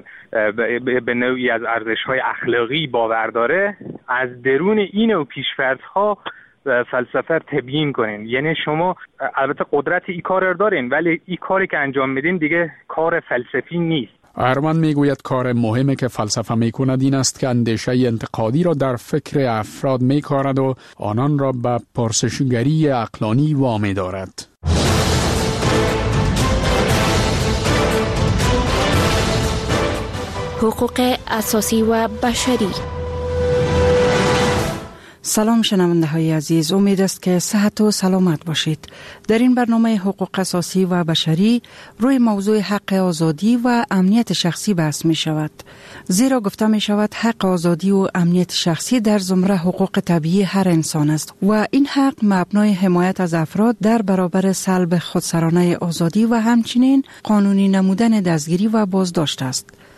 به نوعی از ارزش‌های اخلاقی باور داره، از درون این و پیش‌فرض‌ها فلسفه تبیین کنین. یعنی شما البته قدرت این کار رو دارین ولی این کاری که انجام میدین دیگه کار فلسفی نیست. اروند میگوید کار مهمی که فلسفه میکند این است که اندیشه انتقادی را در فکر افراد میکارد و آنان را به پرسشگری عقلانی وامی دارد. حقوق اساسی و بشری. سلام شنونده های عزیز، امید است که صحت و سلامت باشید. در این برنامه حقوق اساسی و بشری روی موضوع حق آزادی و امنیت شخصی بحث می شود. زیرا گفته می شود حق آزادی و امنیت شخصی در زمره حقوق طبیعی هر انسان است و این حق مبنای حمایت از افراد در برابر سلب خودسرانه آزادی و همچنین قانونی نمودن دستگیری و بازداشت است.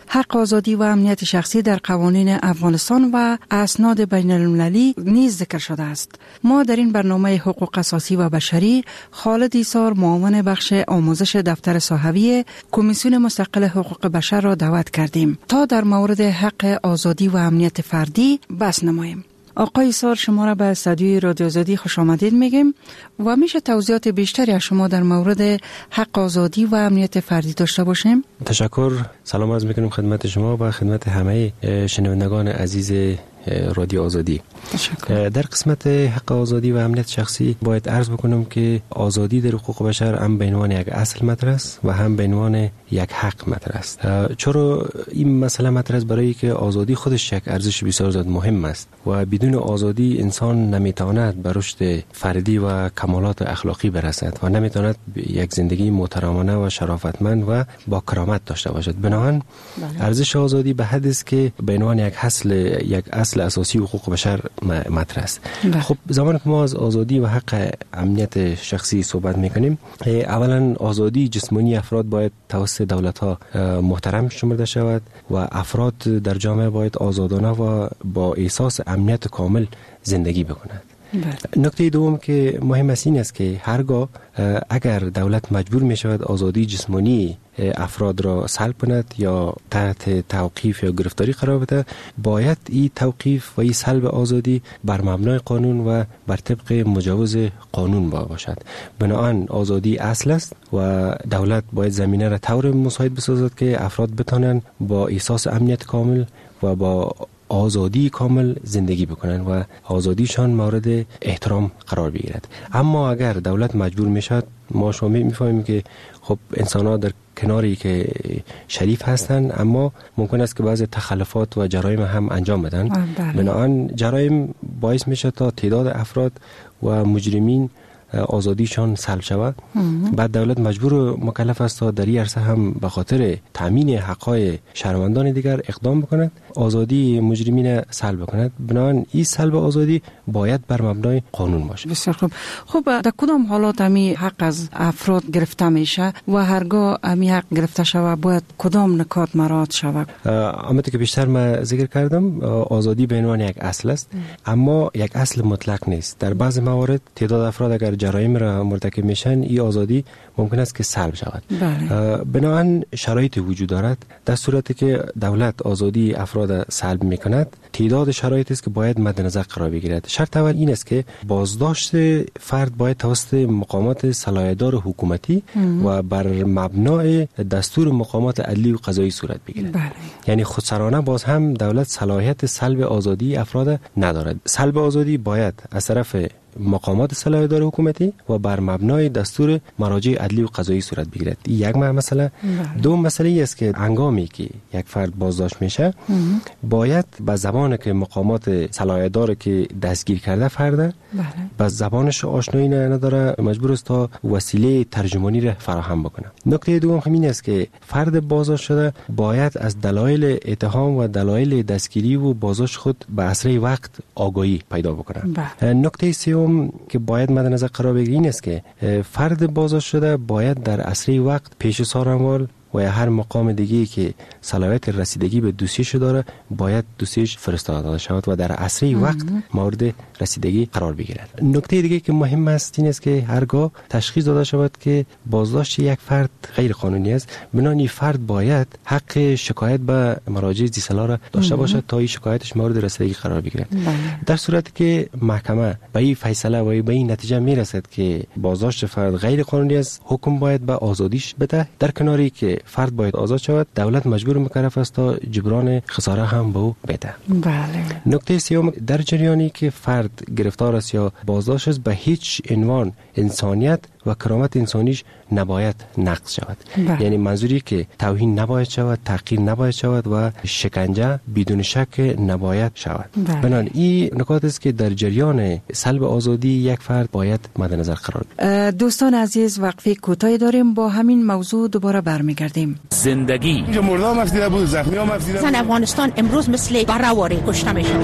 حق آزادی و امنیت شخصی در قوانین افغانستان و اسناد بین المللی نیز ذکر شده است. ما در این برنامه حقوق اساسی و بشری خالد ایسار معاون بخش آموزش دفتر صحوی کمیسیون مستقل حقوق بشر را دعوت کردیم تا در مورد حق آزادی و امنیت فردی بحث نماییم. آقای ایسار، شما را به استودیوی رادیو آزادی خوش آمدید میگیم و میشه توضیحات بیشتری از شما در مورد حق آزادی و امنیت فردی داشته باشیم؟ تشکر. سلام عرض میکنم خدمت شما و خدمت همه شنوندگان عزیز رادیو آزادی. تشکر. در قسمت حق آزادی و امنیت شخصی باید عرض بکنم که آزادی در حقوق بشر هم به عنوان یک اصل مطرح است و هم به عنوان یک حق مطرح است. چرا این مسئله مطرح است؟ برای که آزادی خودش یک ارزش بسیار زیاد مهم است و بدون آزادی انسان نمیتواند به رشد فردی و کمالات اخلاقی برسد و نمیتواند یک زندگی محترمانه و شرافتمند و با کرامت داشته باشد. بنابراین ارزش آزادی به حد است که به عنوان یک اصل یک اصل اساسی حقوق بشر مطرح است. خب زمانی که ما از آزادی و حق امنیت شخصی صحبت میکنیم، اولا آزادی جسمانی افراد باید توسط دولت ها محترم شمرده شود و افراد در جامعه باید آزادانه و با احساس امنیت کامل زندگی بکنند. نکته دوم که مهم است این است که هرگاه اگر دولت مجبور می شود آزادی جسمانی افراد را سلب کند یا تحت توقیف یا گرفتاری قرار بده، باید این توقیف و این سلب آزادی بر مبنای قانون و بر طبق مجوز قانون باشد. بنابراین آزادی اصل است و دولت باید زمینه را طور مساعد بسازد که افراد بتانند با احساس امنیت کامل و با آزادی کامل زندگی بکنن و آزادیشان مورد احترام قرار بگیرد. اما اگر دولت مجبور میشد، ما شما میفهمیم که خب انسان ها در کناری که شریف هستند اما ممکن است که بعضی تخلفات و جرایم هم انجام بدن. بنابراین جرایم باعث میشه تا تعداد افراد و مجرمین آزادیشان سلب شود. بعد دولت مجبور و مکلف است تا در این عرصه هم به خاطر تامین حقوق شهروندان دیگر اقدام بکند، آزادی مجرمین سلب کند. بنابراین این سلب آزادی باید بر مبنای قانون باشه. بسیار خوب. خب در کدام حالات همی حق از افراد گرفته میشه و هرگاه همی حق گرفته شود باید کدام نکات مراعات شود؟ همونطور که بیشتر من ذکر کردم، آزادی به عنوان یک اصل است اما یک اصل مطلق نیست. در بعض موارد تعداد افراد اگر جرایم را مرتکب میشن، این آزادی ممکن است که سلب شود. بنابراین شرایط وجود دارد. در صورتی که دولت آزادی افراد سلب میکند، تعداد شرایطی است که باید مد نظر قرار بگیرد. شرط اول این است که بازداشت فرد باید توسط مقامات صلاحیت‌دار حکومتی ام. و بر مبنای دستور مقامات عدلی و قضایی صورت بگیرد. بله. یعنی خودسرانه باز هم دولت صلاحیت سلب آزادی افراد ندارد. سلب آزادی باید از طرف مقامات صلاحیت‌دار حکومتی و بر مبنای دستور مراجع عدلی و قضایی صورت بگیرد. این یک مسئله. دو مسئله است که هنگامی که یک فرد بازداشت میشه باید به زبانی که مقامات صلاحیت‌دار که دستگیر کرده فرد به زبانش آشنایی نداره، مجبور است تا وسیله ترجمانی را فراهم بکنه. نکته دوم همین است که فرد بازداشت شده باید از دلایل اتهام و دلایل دستگیری و بازداشت خود به اسرع وقت آگاهی پیدا بکنه. نکته سوم که باید مد نظر قرار بگیرید این است که فرد بازداشت شده باید در اسرع وقت پیش سازمان و یا هر مقام دیگه‌ای که صلاحیت رسیدگی به دوسیش داره باید دوسیش فرستاده شود و در اسرع وقت مورد رسیدگی قرار بگیرد. نکته دیگه که مهم است این است که هرگاه تشخیص داده شود که بازداشت یک فرد غیر قانونی است، بنابراین فرد باید حق شکایت به مراجع ذی صلاح را داشته باشد تا این شکایتش مورد رسیدگی قرار بگیرد. در صورتی که محکمه به این فیصله و به این نتیجه میرسد که بازداشت فرد غیر قانونی است، حکم باید به آزادیش بده. در کناری که فرد باید آزاد شود، دولت مجبور و مکلف است تا جبران خساره هم به او بده. بله. نکته سوم، در جریانی که فرد گرفتار است یا بازداشت است به هیچ عنوان انسانیت و کرامت انسانیش نباید نقض شود. بله. یعنی منظوری که توهین نباید شود، تحقیر نباید شود و شکنجه بدون شک نباید شود. بله. بنابراین این نکات است که در جریان سلب آزادی یک فرد باید مد نظر قرار بگیرد. دوستان عزیز، وقفه کوتاهی داریم، با همین موضوع دوباره برمیگردیم. زندگی اینجا مردم افسیده بود، زخمی هم افسیده بود. افغانستان امروز مثل برآوری کشته میشه.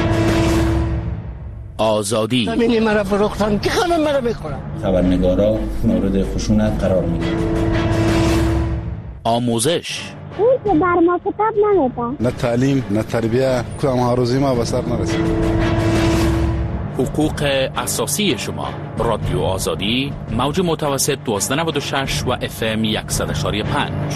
آزادی زمینی مرا فروختن که خانم مرا میخورن. خبرنگارا مورد خشونت قرار میگیرند. آموزش این که بر ما کتاب نمیده. نه تعلیم نه تربیه، کدام ها روزی ما به سر نرسید. حقوق اساسی شما. رادیو آزادی، موج متوسط دوازده نود و شش و اف ام صد و یک و پنج.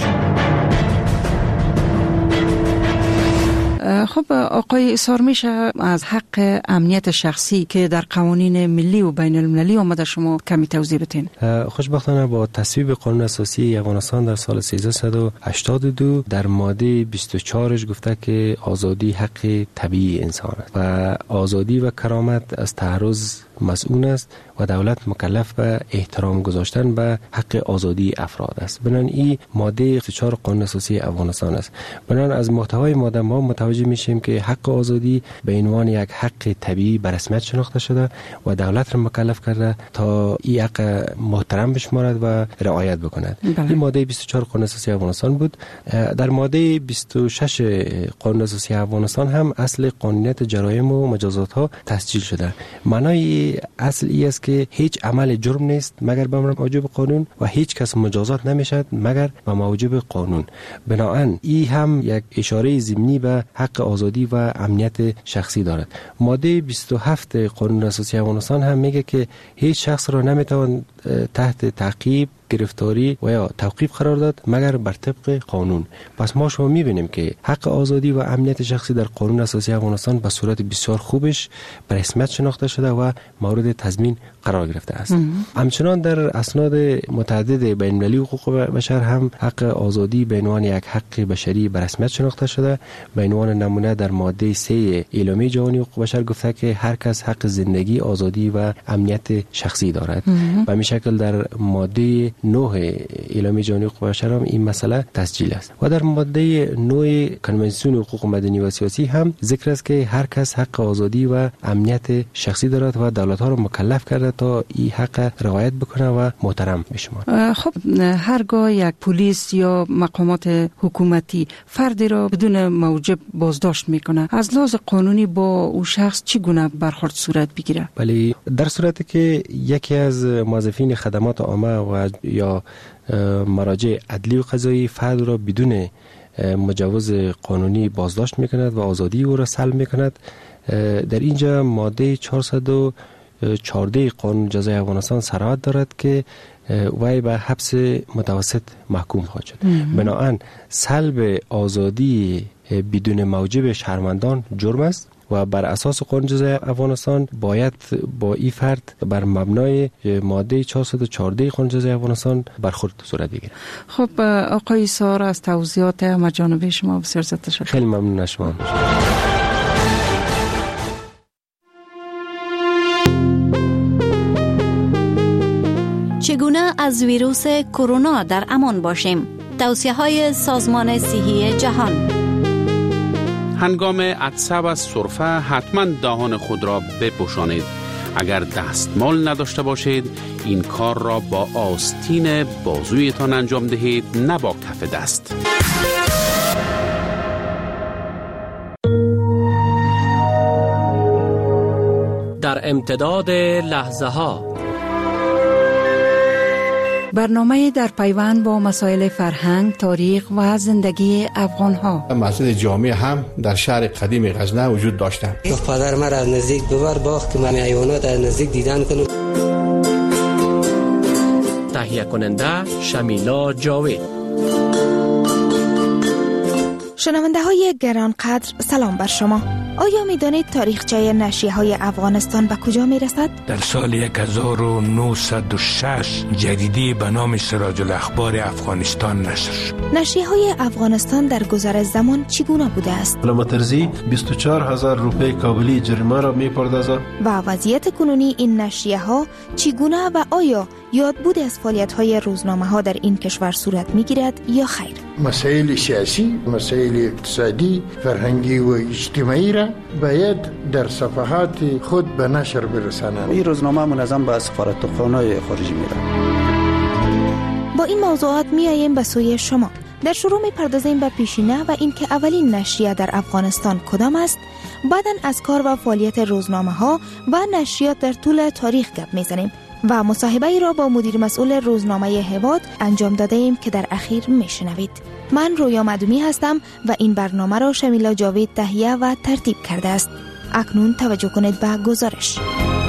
خب آقای ایثار، میشه از حق امنیت شخصی که در قوانین ملی و بین المللی آمده شما کمی توضیح بدین؟ خوشبختانه با تصویب قانون اساسی افغانستان در سال سیزده و هشتاد و دو در ماده بیست و چهار گفته که آزادی حق طبیعی انسان است و آزادی و کرامت از تعرض مسئول است و دولت مکلف به احترام گذاشتن به حق آزادی افراد است. بنان این ماده بیست و چهار قانون اساسی افغانستان است. بنان از محتوای ماده ما متوجه میشیم که حق آزادی به عنوان یک حق طبیعی به رسمیت شناخته شده و دولت را مکلف کرده تا این حق محترم بشمارد و رعایت بکند. بله. این ماده بیست و چهار قانون اساسی افغانستان بود. در ماده بیست و شش قانون اساسی افغانستان هم اصل قانونیت جرایم و مجازات ها تسجیل شده. معنای اصل ای است که هیچ عمل جرم نیست مگر به موجب قانون و هیچ کس مجازات نمیشد مگر به موجب قانون. بنابراین این هم یک اشاره ضمنی به حق آزادی و امنیت شخصی دارد. ماده بیست و هفت قانون اساسی افغانستان هم میگه که هیچ شخص را نمیتوان تحت تعقیب، گرفتاری و یا توقیف قرار داد مگر بر طبق قانون. پس ما شما میبینیم که حق آزادی و امنیت شخصی در قانون اساسی افغانستان به صورت بسیار خوبش به رسمیت شناخته شده و مورد تضمین قرار گرفته است. همچنان در اسناد متعدد بین المللی حقوق بشر هم حق آزادی به عنوان یک حق بشری به رسمیت شناخته شده. به عنوان نمونه در ماده سه اعلامیه جهانی حقوق بشر گفته که هر کس حق زندگی، آزادی و امنیت شخصی دارد. به همین شکل در ماده نه اعلامیه جهانی حقوق بشر هم این مسئله تسجیل است. و در ماده نه کنوانسیون حقوق مدنی و سیاسی هم ذکر است که هر کس حق آزادی و امنیت شخصی دارد و دولت ها را مکلف کرده تا این حق رعایت بکنه و محترم بشمارد. خب هرگاه یک پلیس یا مقامات حکومتی فردی را بدون موجب بازداشت میکنه، از لحاظ قانونی با او شخص چگونه برخورد صورت بگیره؟ بله، در صورتی که یکی از موظفین خدمات عامه و یا مراجع عدلی و قضایی فرد را بدون مجوز قانونی بازداشت میکند و آزادی او را سلب میکند، در اینجا ماده چهارصد و چهارده قانون جزای افغانستان صراحت دارد که وی به حبس متوسط محکوم خواهد شد. بنابراین سلب آزادی بدون موجب شهروندان جرم است و بر اساس قانون جزای افغانستان باید با این فرد بر مبنای ماده چهارصد و چهارده قانون جزای افغانستان برخورد صورت بگیرد. خب آقای ایثار، از توضیحات مجانبه شما بسیار زیاد تشکر. خیلی ممنون از شما. چگونه از ویروس کرونا در امان باشیم؟ توصیه‌های سازمان صحی جهان. هنگام عطسه و سرفه حتما دهان خود را بپوشانید. اگر دستمال نداشته باشید این کار را با آستین بازویتان انجام دهید، نه با کف دست. در امتداد لحظه ها برنامه در پیوند با مسائل فرهنگ، تاریخ و زندگی افغان ها. مسجد جامع هم در شهر قدیم غزنه وجود داشته. پدر من از نزدیک ببر باخت که من حیوانات از نزدیک دیدن کنم. تهیه کننده شمیلا جاوید. شنونده های گرانقدر، سلام بر شما. آیا می دانید تاریخچه نشریه های افغانستان به کجا می رسد؟ در سال هزار و نهصد و شش جریده به نام سراج الاخبار افغانستان نشر شد. نشریه های افغانستان در گذر زمان چگونه بوده است؟ علامه طرزی بیست و چهار هزار روپیه کابلی جریمه را می پردازد. و وضعیت کنونی این نشریه ها چگونه و آیا یادبود از فعالیت های روزنامه ها در این کشور صورت می گیرد یا خیر؟ مسائل سیاسی، مسائل اقتصادی، فرهنگی و اجتماعی را باید در صفحات خود به نشر برسانند. این روزنامه منظم به سفارتخانه‌های خارجی میره. با این موضوعات میاییم به سوی شما. در شروع میپردازیم به پیشینه و اینکه اولین نشریه در افغانستان کدام است. بعداً از کار و فعالیت روزنامه ها و نشریات در طول تاریخ گپ میزنیم و مصاحبه ای را با مدیر مسئول روزنامه هواد انجام داده ایم که در اخیر میشنوید. من رویا مدومی هستم و این برنامه را شمیلا جاوید تهیه و ترتیب کرده است. اکنون توجه کنید به گزارش.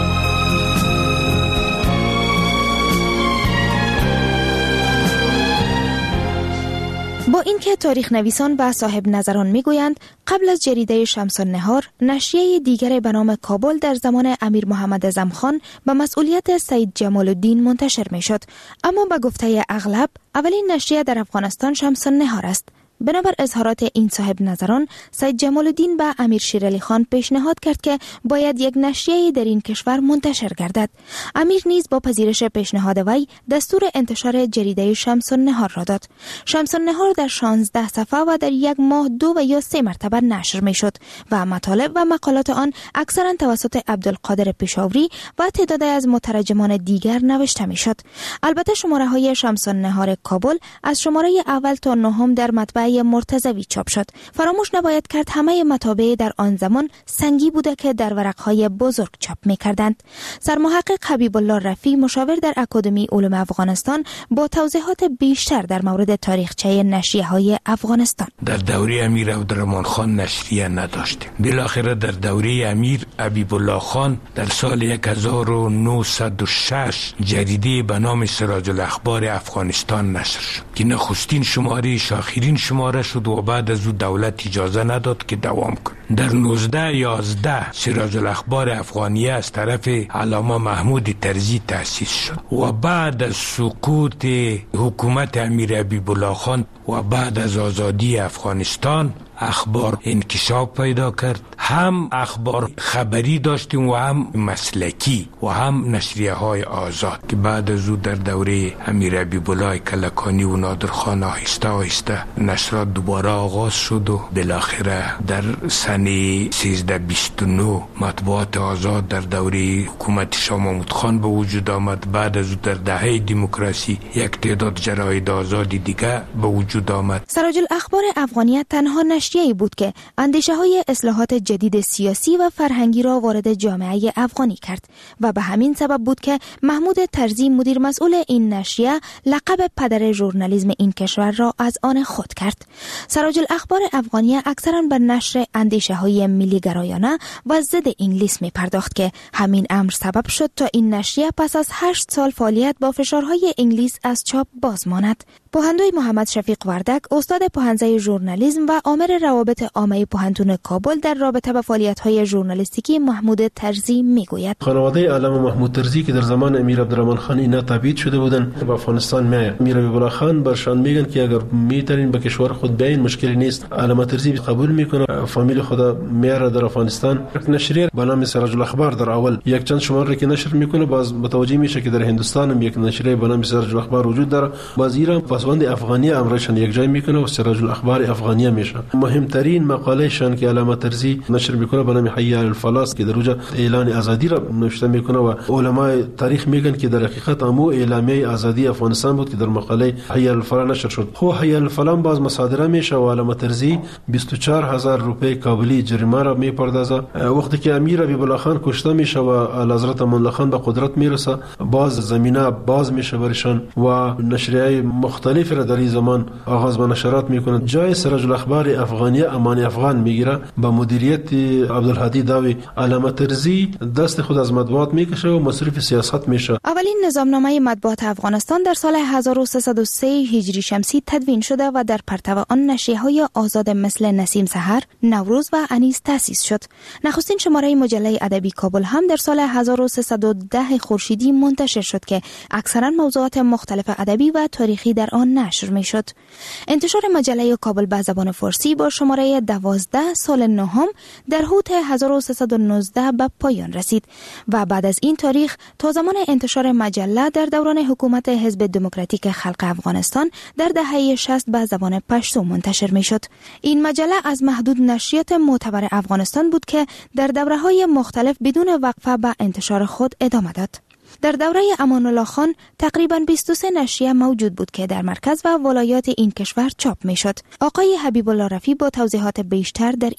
با اینکه تاریخ نویسان و صاحب نظران میگویند قبل از جریده شمس النهار نشریه دیگر به نام کابل در زمان امیر محمد اعظم خان به مسئولیت سید جمال الدین منتشر میشد، اما به گفته اغلب اولین نشریه در افغانستان شمس النهار است. بنابر اظهارات این صاحب نظران، سید جمال الدین به امیر شیرعلی خان پیشنهاد کرد که باید یک نشریه در این کشور منتشر گردد. امیر نیز با پذیرش پیشنهاد وی دستور انتشار جریده شمس النهار را داد. شمس النهار در شانزده صفحه و در یک ماه دو و یا سه مرتبه نشر می شد و مطالب و مقالات آن اکثرا توسط عبدالقادر پیشاوری و تعدادی از مترجمان دیگر نوشته می شد. البته شماره های شمس النهار کابل از شماره اول تا نهم در مطبع مرتضوی چاپ شد. فراموش نباید کرد همه مطابع در آن زمان سنگی بوده که در ورقهای بزرگ چاپ می‌کردند. سرمحقق حبیب الله رفیع، مشاور در اکادمی علوم افغانستان، با توضیحات بیشتر در مورد تاریخچه نشریه‌های افغانستان. در دوره امیر عبدالرحمن خان نشریه نداشتیم. بالاخره در دوره امیر حبیب الله خان در سال هزار و نهصد و شش جریده به نام سراج الاخبار افغانستان نشر شد که نخستین شماره شاخرین شماره شد و بعد از او دولت اجازه نداد که دوام کنه. در نوزده یازده سراج الاخبار افغانیه از طرف علامه محمود طرزی تأسیس شد و بعد از سقوط حکومت امیر حبیب الله خان و بعد از آزادی افغانستان اخبار انکشاف پیدا کرد. هم اخبار خبری داشتیم و هم مسلکی و هم نشریه های آزاد که بعد از او در دوره امیر حبیب الله کلکانی و نادرخان آهسته آهسته نشرات دوباره آغاز شد و بالاخره در سن سیزده بیست و نه مطبوعات آزاد در دوره حکومت شاه محمود خان به وجود آمد. بعد از او در دهه دموکراسی یک تعداد جراید آزادی دیگه به وجود آمد. سراج الاخبار افغانیه تنها نشریه‌ای بود که اندیشه های اصلاحات جدید سیاسی و فرهنگی را وارد جامعه افغانی کرد و به همین سبب بود که محمود طرزی، مدیر مسئول این نشریه، لقب پدر ژورنالیسم این کشور را از آن خود کرد. سراج الاخبار افغانیه اکثرا به نشر اندیشه های ملی گرایانه و ضد انگلیس می پرداخت که همین امر سبب شد تا این نشریه پس از هشت سال فعالیت با فشارهای انگلیس از چاپ باز ماند. پوهندوی محمد شفیق وردک، استاد پوهنځی ژورنالیسم و آمر روابط عامه پوهنتون کابل، در رابطه با فعالیت‌های ژورنالیستیکی محمود طرزی میگوید: خانواده علامه محمود طرزی که در زمان امیر عبدالرحمن خان اینا تبعید شده بودند به افغانستان میآید. امیر حبیب الله خان برشان میگن که اگر میتونین به کشور خود بیاین مشکلی نیست. علامه طرزی قبول میکنه، فامیل خدا میاره در افغانستان. نشریه به نام سراج الاخبار در اول یک چند شماره که نشر میکنه، باز متوجه میشه که در هندوستان هم یک نشریه به نام سراج الاخبار وجود داره. باز ایران پسوند افغانی امرشان یک جای میکنه و سراج الاخبار افغانیه میشه. مهمترین مقالهشان که علامه طرزی نشر میکنه به نام حی علی الفلاح که در اونجا اعلان آزادی را نوشته میکنه و علمای تاریخ میگن که در حقیقت امو اعلامیه آزادی افغانستان بود که در مقاله حی علی الفلاح نشر شد. خو حی علی الفلاح باز مصادره میشه و علامه طرزی بیست و چهار هزار روپیه کابلی جریمه را میپردازه. وقتی که امیر حبیب الله خان کشته میشه و حضرت امان الله خان به قدرت میرسه، باز زمینه باز میشه برشان و نشریه مختلف را در این زمان آغاز به نشرات میکنه. جای سراج الاخبار افغانی امان افغان میگیره با مدیریت عبدالهادی داوی. علامه طرزی دست خود از مطبوعات میکشه و مصرف سیاست میشه. اولین نظامنامه مطبوعات افغانستان در سال هزار و سیصد و سه هجری شمسی تدوین شده و در پرتو آن نشریه‌های آزاد مثل نسیم سحر، نوروز و انیس تأسیس شد. نخستین شماره مجله ادبی کابل هم در سال هزار و سیصد و ده خورشیدی منتشر شد که اکثرا موضوعات مختلف ادبی و تاریخی در آن نشر میشد. انتشار مجله کابل به زبان فارسی با شماره دوازده سال نهم در حوت هزار و سیصد و نوزده به پایان رسید و بعد از این تاریخ تا زمان انتشار مجله در دوران حکومت حزب دموکراتیک خلق افغانستان در دهه شصت به زبان پشتو منتشر میشد. این مجله از محدود نشریات معتبر افغانستان بود که در دوره‌های مختلف بدون وقفه به انتشار خود ادامه داد. در دوره امان الله خان تقریباً بیست و سه نشریه موجود بود که در مرکز و ولایات این کشور چاپ میشد. آقای حبیب الله رفیع با توضیحات بیشتر در این باره: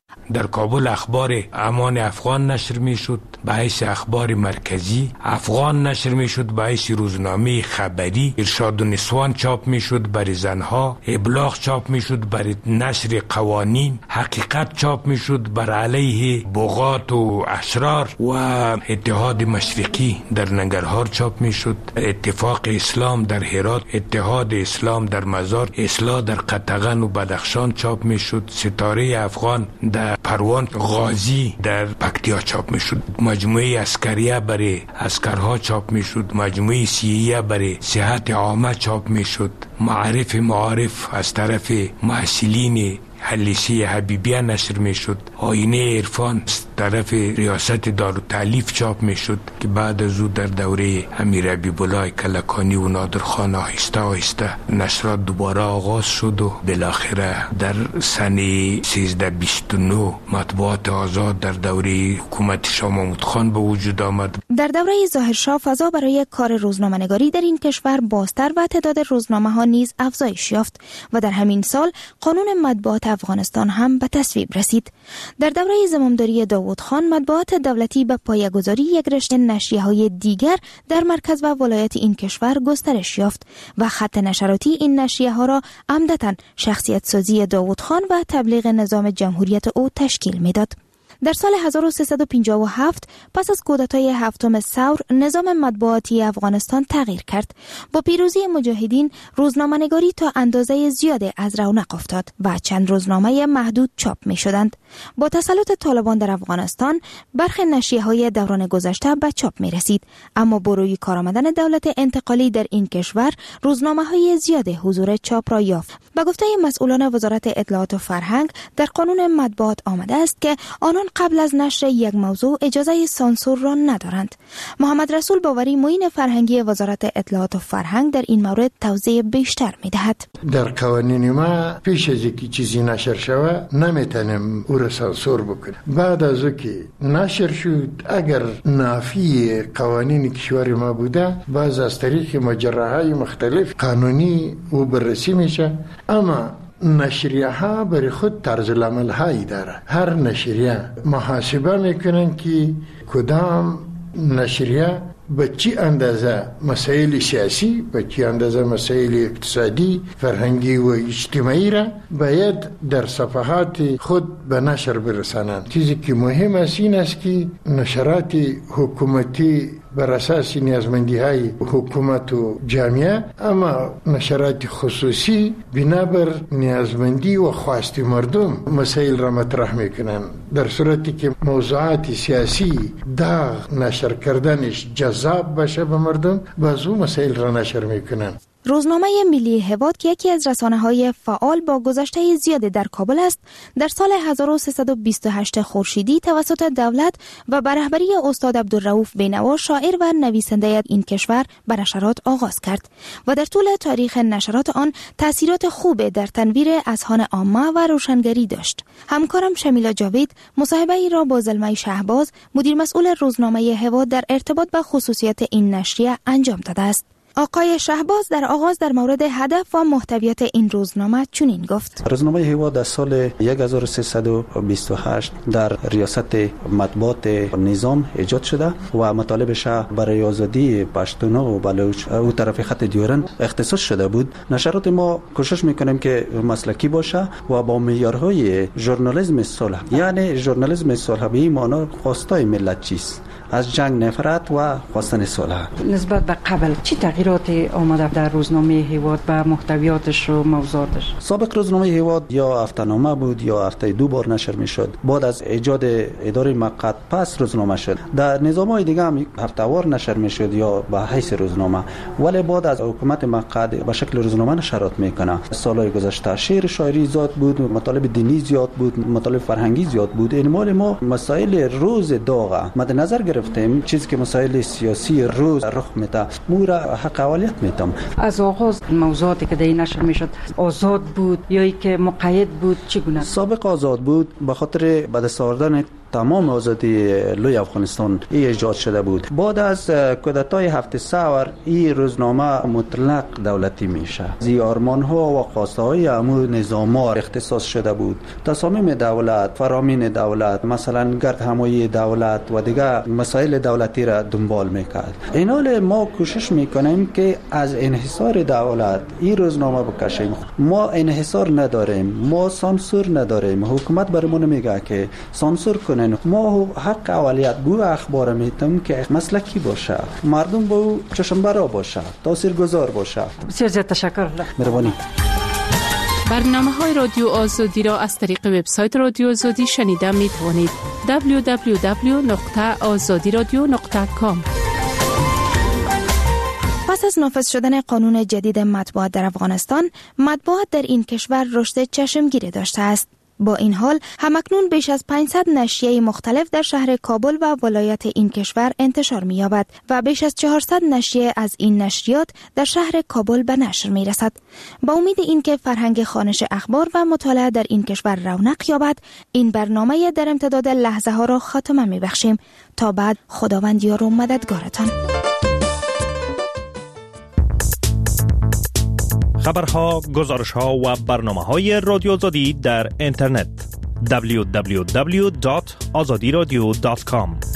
در کابل اخبار امان افغان نشر می شد به حیث اخبار مرکزی، افغان نشر می شد به حیث روزنامه خبری، ارشاد و نسوان چاپ می شد برای زنها، ابلاغ چاپ می شد برای نشر قوانین، حقیقت چاپ می شد بر علیه بغات و اشرار و اتحاد مشرقی در ننگرهار چاپ می شد، اتفاق اسلام در هرات، اتحاد اسلام در مزار، اصلاح در قطغن و بدخشان چاپ می شد، ستاره افغان در پروان، غازی در پکتیا چاپ می شد، مجموعه عسکریه برای عسکرها چاپ می شد، مجموعه سیهیه برای صحت عامه چاپ می شد، معارف معارف از طرف محصلین حلیسی حبیبیه نشر می شد، آینه عرفان از طرف ریاست دارالتعلیف چاپ می شد که بعد از او در دوره امیر حبیب الله کلکانی و نادر خان آهسته آهسته نشرات دوباره آغاز شد و بالاخره در سنه سیزده بیست و نه مطبوعات آزاد در دوره حکومت شاه محمود خان به وجود آمد. در دوره ظاهرشاه فضا برای کار روزنامه‌نگاری در این کشور بازتر و تعداد روزنامه ها نیز افزایش یافت و در همین سال قانون مطبوعات افغانستان هم به تصویب رسید. در دوره زمامداری داوود خان مطبوعات دولتی به پایه‌گذاری یک رشته نشریه‌های دیگر در مرکز و ولایت این کشور گسترش یافت و خط نشراتی این نشریه‌ها را عمدتاً شخصیت سازی داوود خان و تبلیغ نظام جمهوریت او تشکیل می‌داد. در سال هزار و سیصد و پنجاه و هفت پس از کودتای هفتم ثور نظام مطبوعاتی افغانستان تغییر کرد. با پیروزی مجاهدین روزنامه‌نگاری تا اندازه زیادی از رونق افتاد و چند روزنامه محدود چاپ می شدند. با تسلط طالبان در افغانستان برخی نشریه‌های دوران گذشته به چاپ می رسید، اما با روی کار آمدن دولت انتقالی در این کشور روزنامه‌های زیادی حضور چاپ را یافت. به گفته مسئولان وزارت اطلاعات و فرهنگ در قانون مطبوعات آمده است که آنان قبل از نشر یک موضوع اجازه سانسور را ندارند. محمد رسول باوری معین فرهنگی وزارت اطلاعات و فرهنگ در این مورد توضیح بیشتر می‌دهد. در قوانین ما پیش از اینکه چیزی نشر شود نمیتونیم او را سانسور بکنیم. بعد از اینکه نشر شد اگر نافی قوانین کشور ما بوده باز از طریق مجراهای مختلف قانونی او بررسی میشه، اما نشریه ها برای خود طرز العمل هایی داره. هر نشریه محاسبه میکنن که کدام نشریه به چی اندازه مسائل سیاسی، به چی اندازه مسائل اقتصادی، فرهنگی و اجتماعی را باید در صفحات خود به نشر برسانند. چیزی که مهم است این است که نشرات حکومتی بر اساس نیازمندی های حکومت و جامعه، اما نشرات خصوصی بنابر نیازمندی و خواست مردم مسائل را مطرح میکنن، در صورتی که موضوعات سیاسی داغ نشر کردنش جذاب باشه به مردم باز اون مسائل را نشر میکنن. روزنامه ملی هواد که یکی از رسانه‌های فعال با گذشته زیاد در کابل است، در سال هزار و سیصد و بیست و هشت خورشیدی توسط دولت و به رهبری استاد عبدالرؤوف بینوا شاعر و نویسنده این کشور به نشرات آغاز کرد و در طول تاریخ نشرات آن تأثیرات خوب در تنویر اذهان عامه و روشنگری داشت. همکارم شمیلا جاوید مصاحبه‌ای را با زلمه شهباز مدیر مسئول روزنامه هواد در ارتباط با خصوصیات این نشریه انجام داده است. آقای شهباز در آغاز در مورد هدف و محتویات این روزنامه چنین گفت: روزنامه هواد در سال هزار و سیصد و بیست و هشت در ریاست مطبوعات نظام ایجاد شده و مطالبش برای آزادی پشتونا و بلوچ او طرف خط دیورن اختصاص شده بود. نشرات ما کوشش میکنیم که مسلکی باشه و با معیارهای ژورنالیسم صلح، یعنی ژورنالیسم صلح به این معنی خواستای ملت چیست، از جنگ نفرت و خواستن صلح. نسبت به قبل چی تغییراتی آمده در روزنامه هواد به محتویاتش و موضوعاتش؟ سابق روزنامه هواد یا هفته‌نامه بود یا هفته دو بار نشر میشد. بعد از ایجاد اداره مقعد پس روزنامه شد. در نظام‌های دیگه هم هفته‌وار نشر میشد یا به حیث روزنامه، ولی بعد از حکومت مقعد به شکل روزنامه نشرات میکنه. سالهای گذشته شعر شاعری زیاد بود، مطالب دینی زیاد بود، مطالب فرهنگی زیاد بود. این مال ما مسائل روز داغ مد نظر گرفتیم، چیزی که مسائل سیاسی روز رخ میده مورا حق اولیت میتم. از آغاز موضوعاتی که در نشر میشد آزاد بود یا ای که مقید بود چگونه؟ سابق آزاد بود به خاطر به دست آوردن تمام آزادی لوی افغانستان ایجاد شده بود. بعد از کودتای هفت سور این روزنامه مطلق دولتی میشه. زی آرمان ها و خواسته های امور نظاما اختصاص شده بود. تصامیم دولت، فرامین دولت، مثلا گرد همایی دولت و دیگه مسائل دولتی را دنبال میکرد. این حال ما کوشش میکنیم که از انحصار دولت این روزنامه بکشیم. ما انحصار نداریم، ما سانسور نداریم. حکومت برمون میگه که سانسور کنن. ما حق اولیت بو اخبار میتیم که مسلکی باشه، مردم بو چشمبرا باشه، تاثیرگذار باشه. بسیار زیاد تشکر. مهربانی. برنامه های رادیو آزادی را از طریق وبسایت رادیو آزادی شنیده می توانید. دبلیو دبلیو دبلیو دات آزادی رادیو دات کام. پس از نافذ شدن قانون جدید مطبوعات در افغانستان، مطبوعات در این کشور رشد چشمگیری داشته است. با این حال همکنون بیش از پانصد نشریه مختلف در شهر کابل و ولایت این کشور انتشار می‌یابد و بیش از چهارصد نشریه از این نشریات در شهر کابل به نشر می‌رسد. با امید اینکه فرهنگ خوانش اخبار و مطالعه در این کشور رونق یابد، این برنامه در امتداد لحظه ها را خاتمه می‌بخشیم. تا بعد، خداوند یار و مددگارتان. خبرها، گزارش‌ها و برنامه‌های رادیو آزادی در اینترنت دبلیو دبلیو دبلیو دات آزادی رادیو دات کام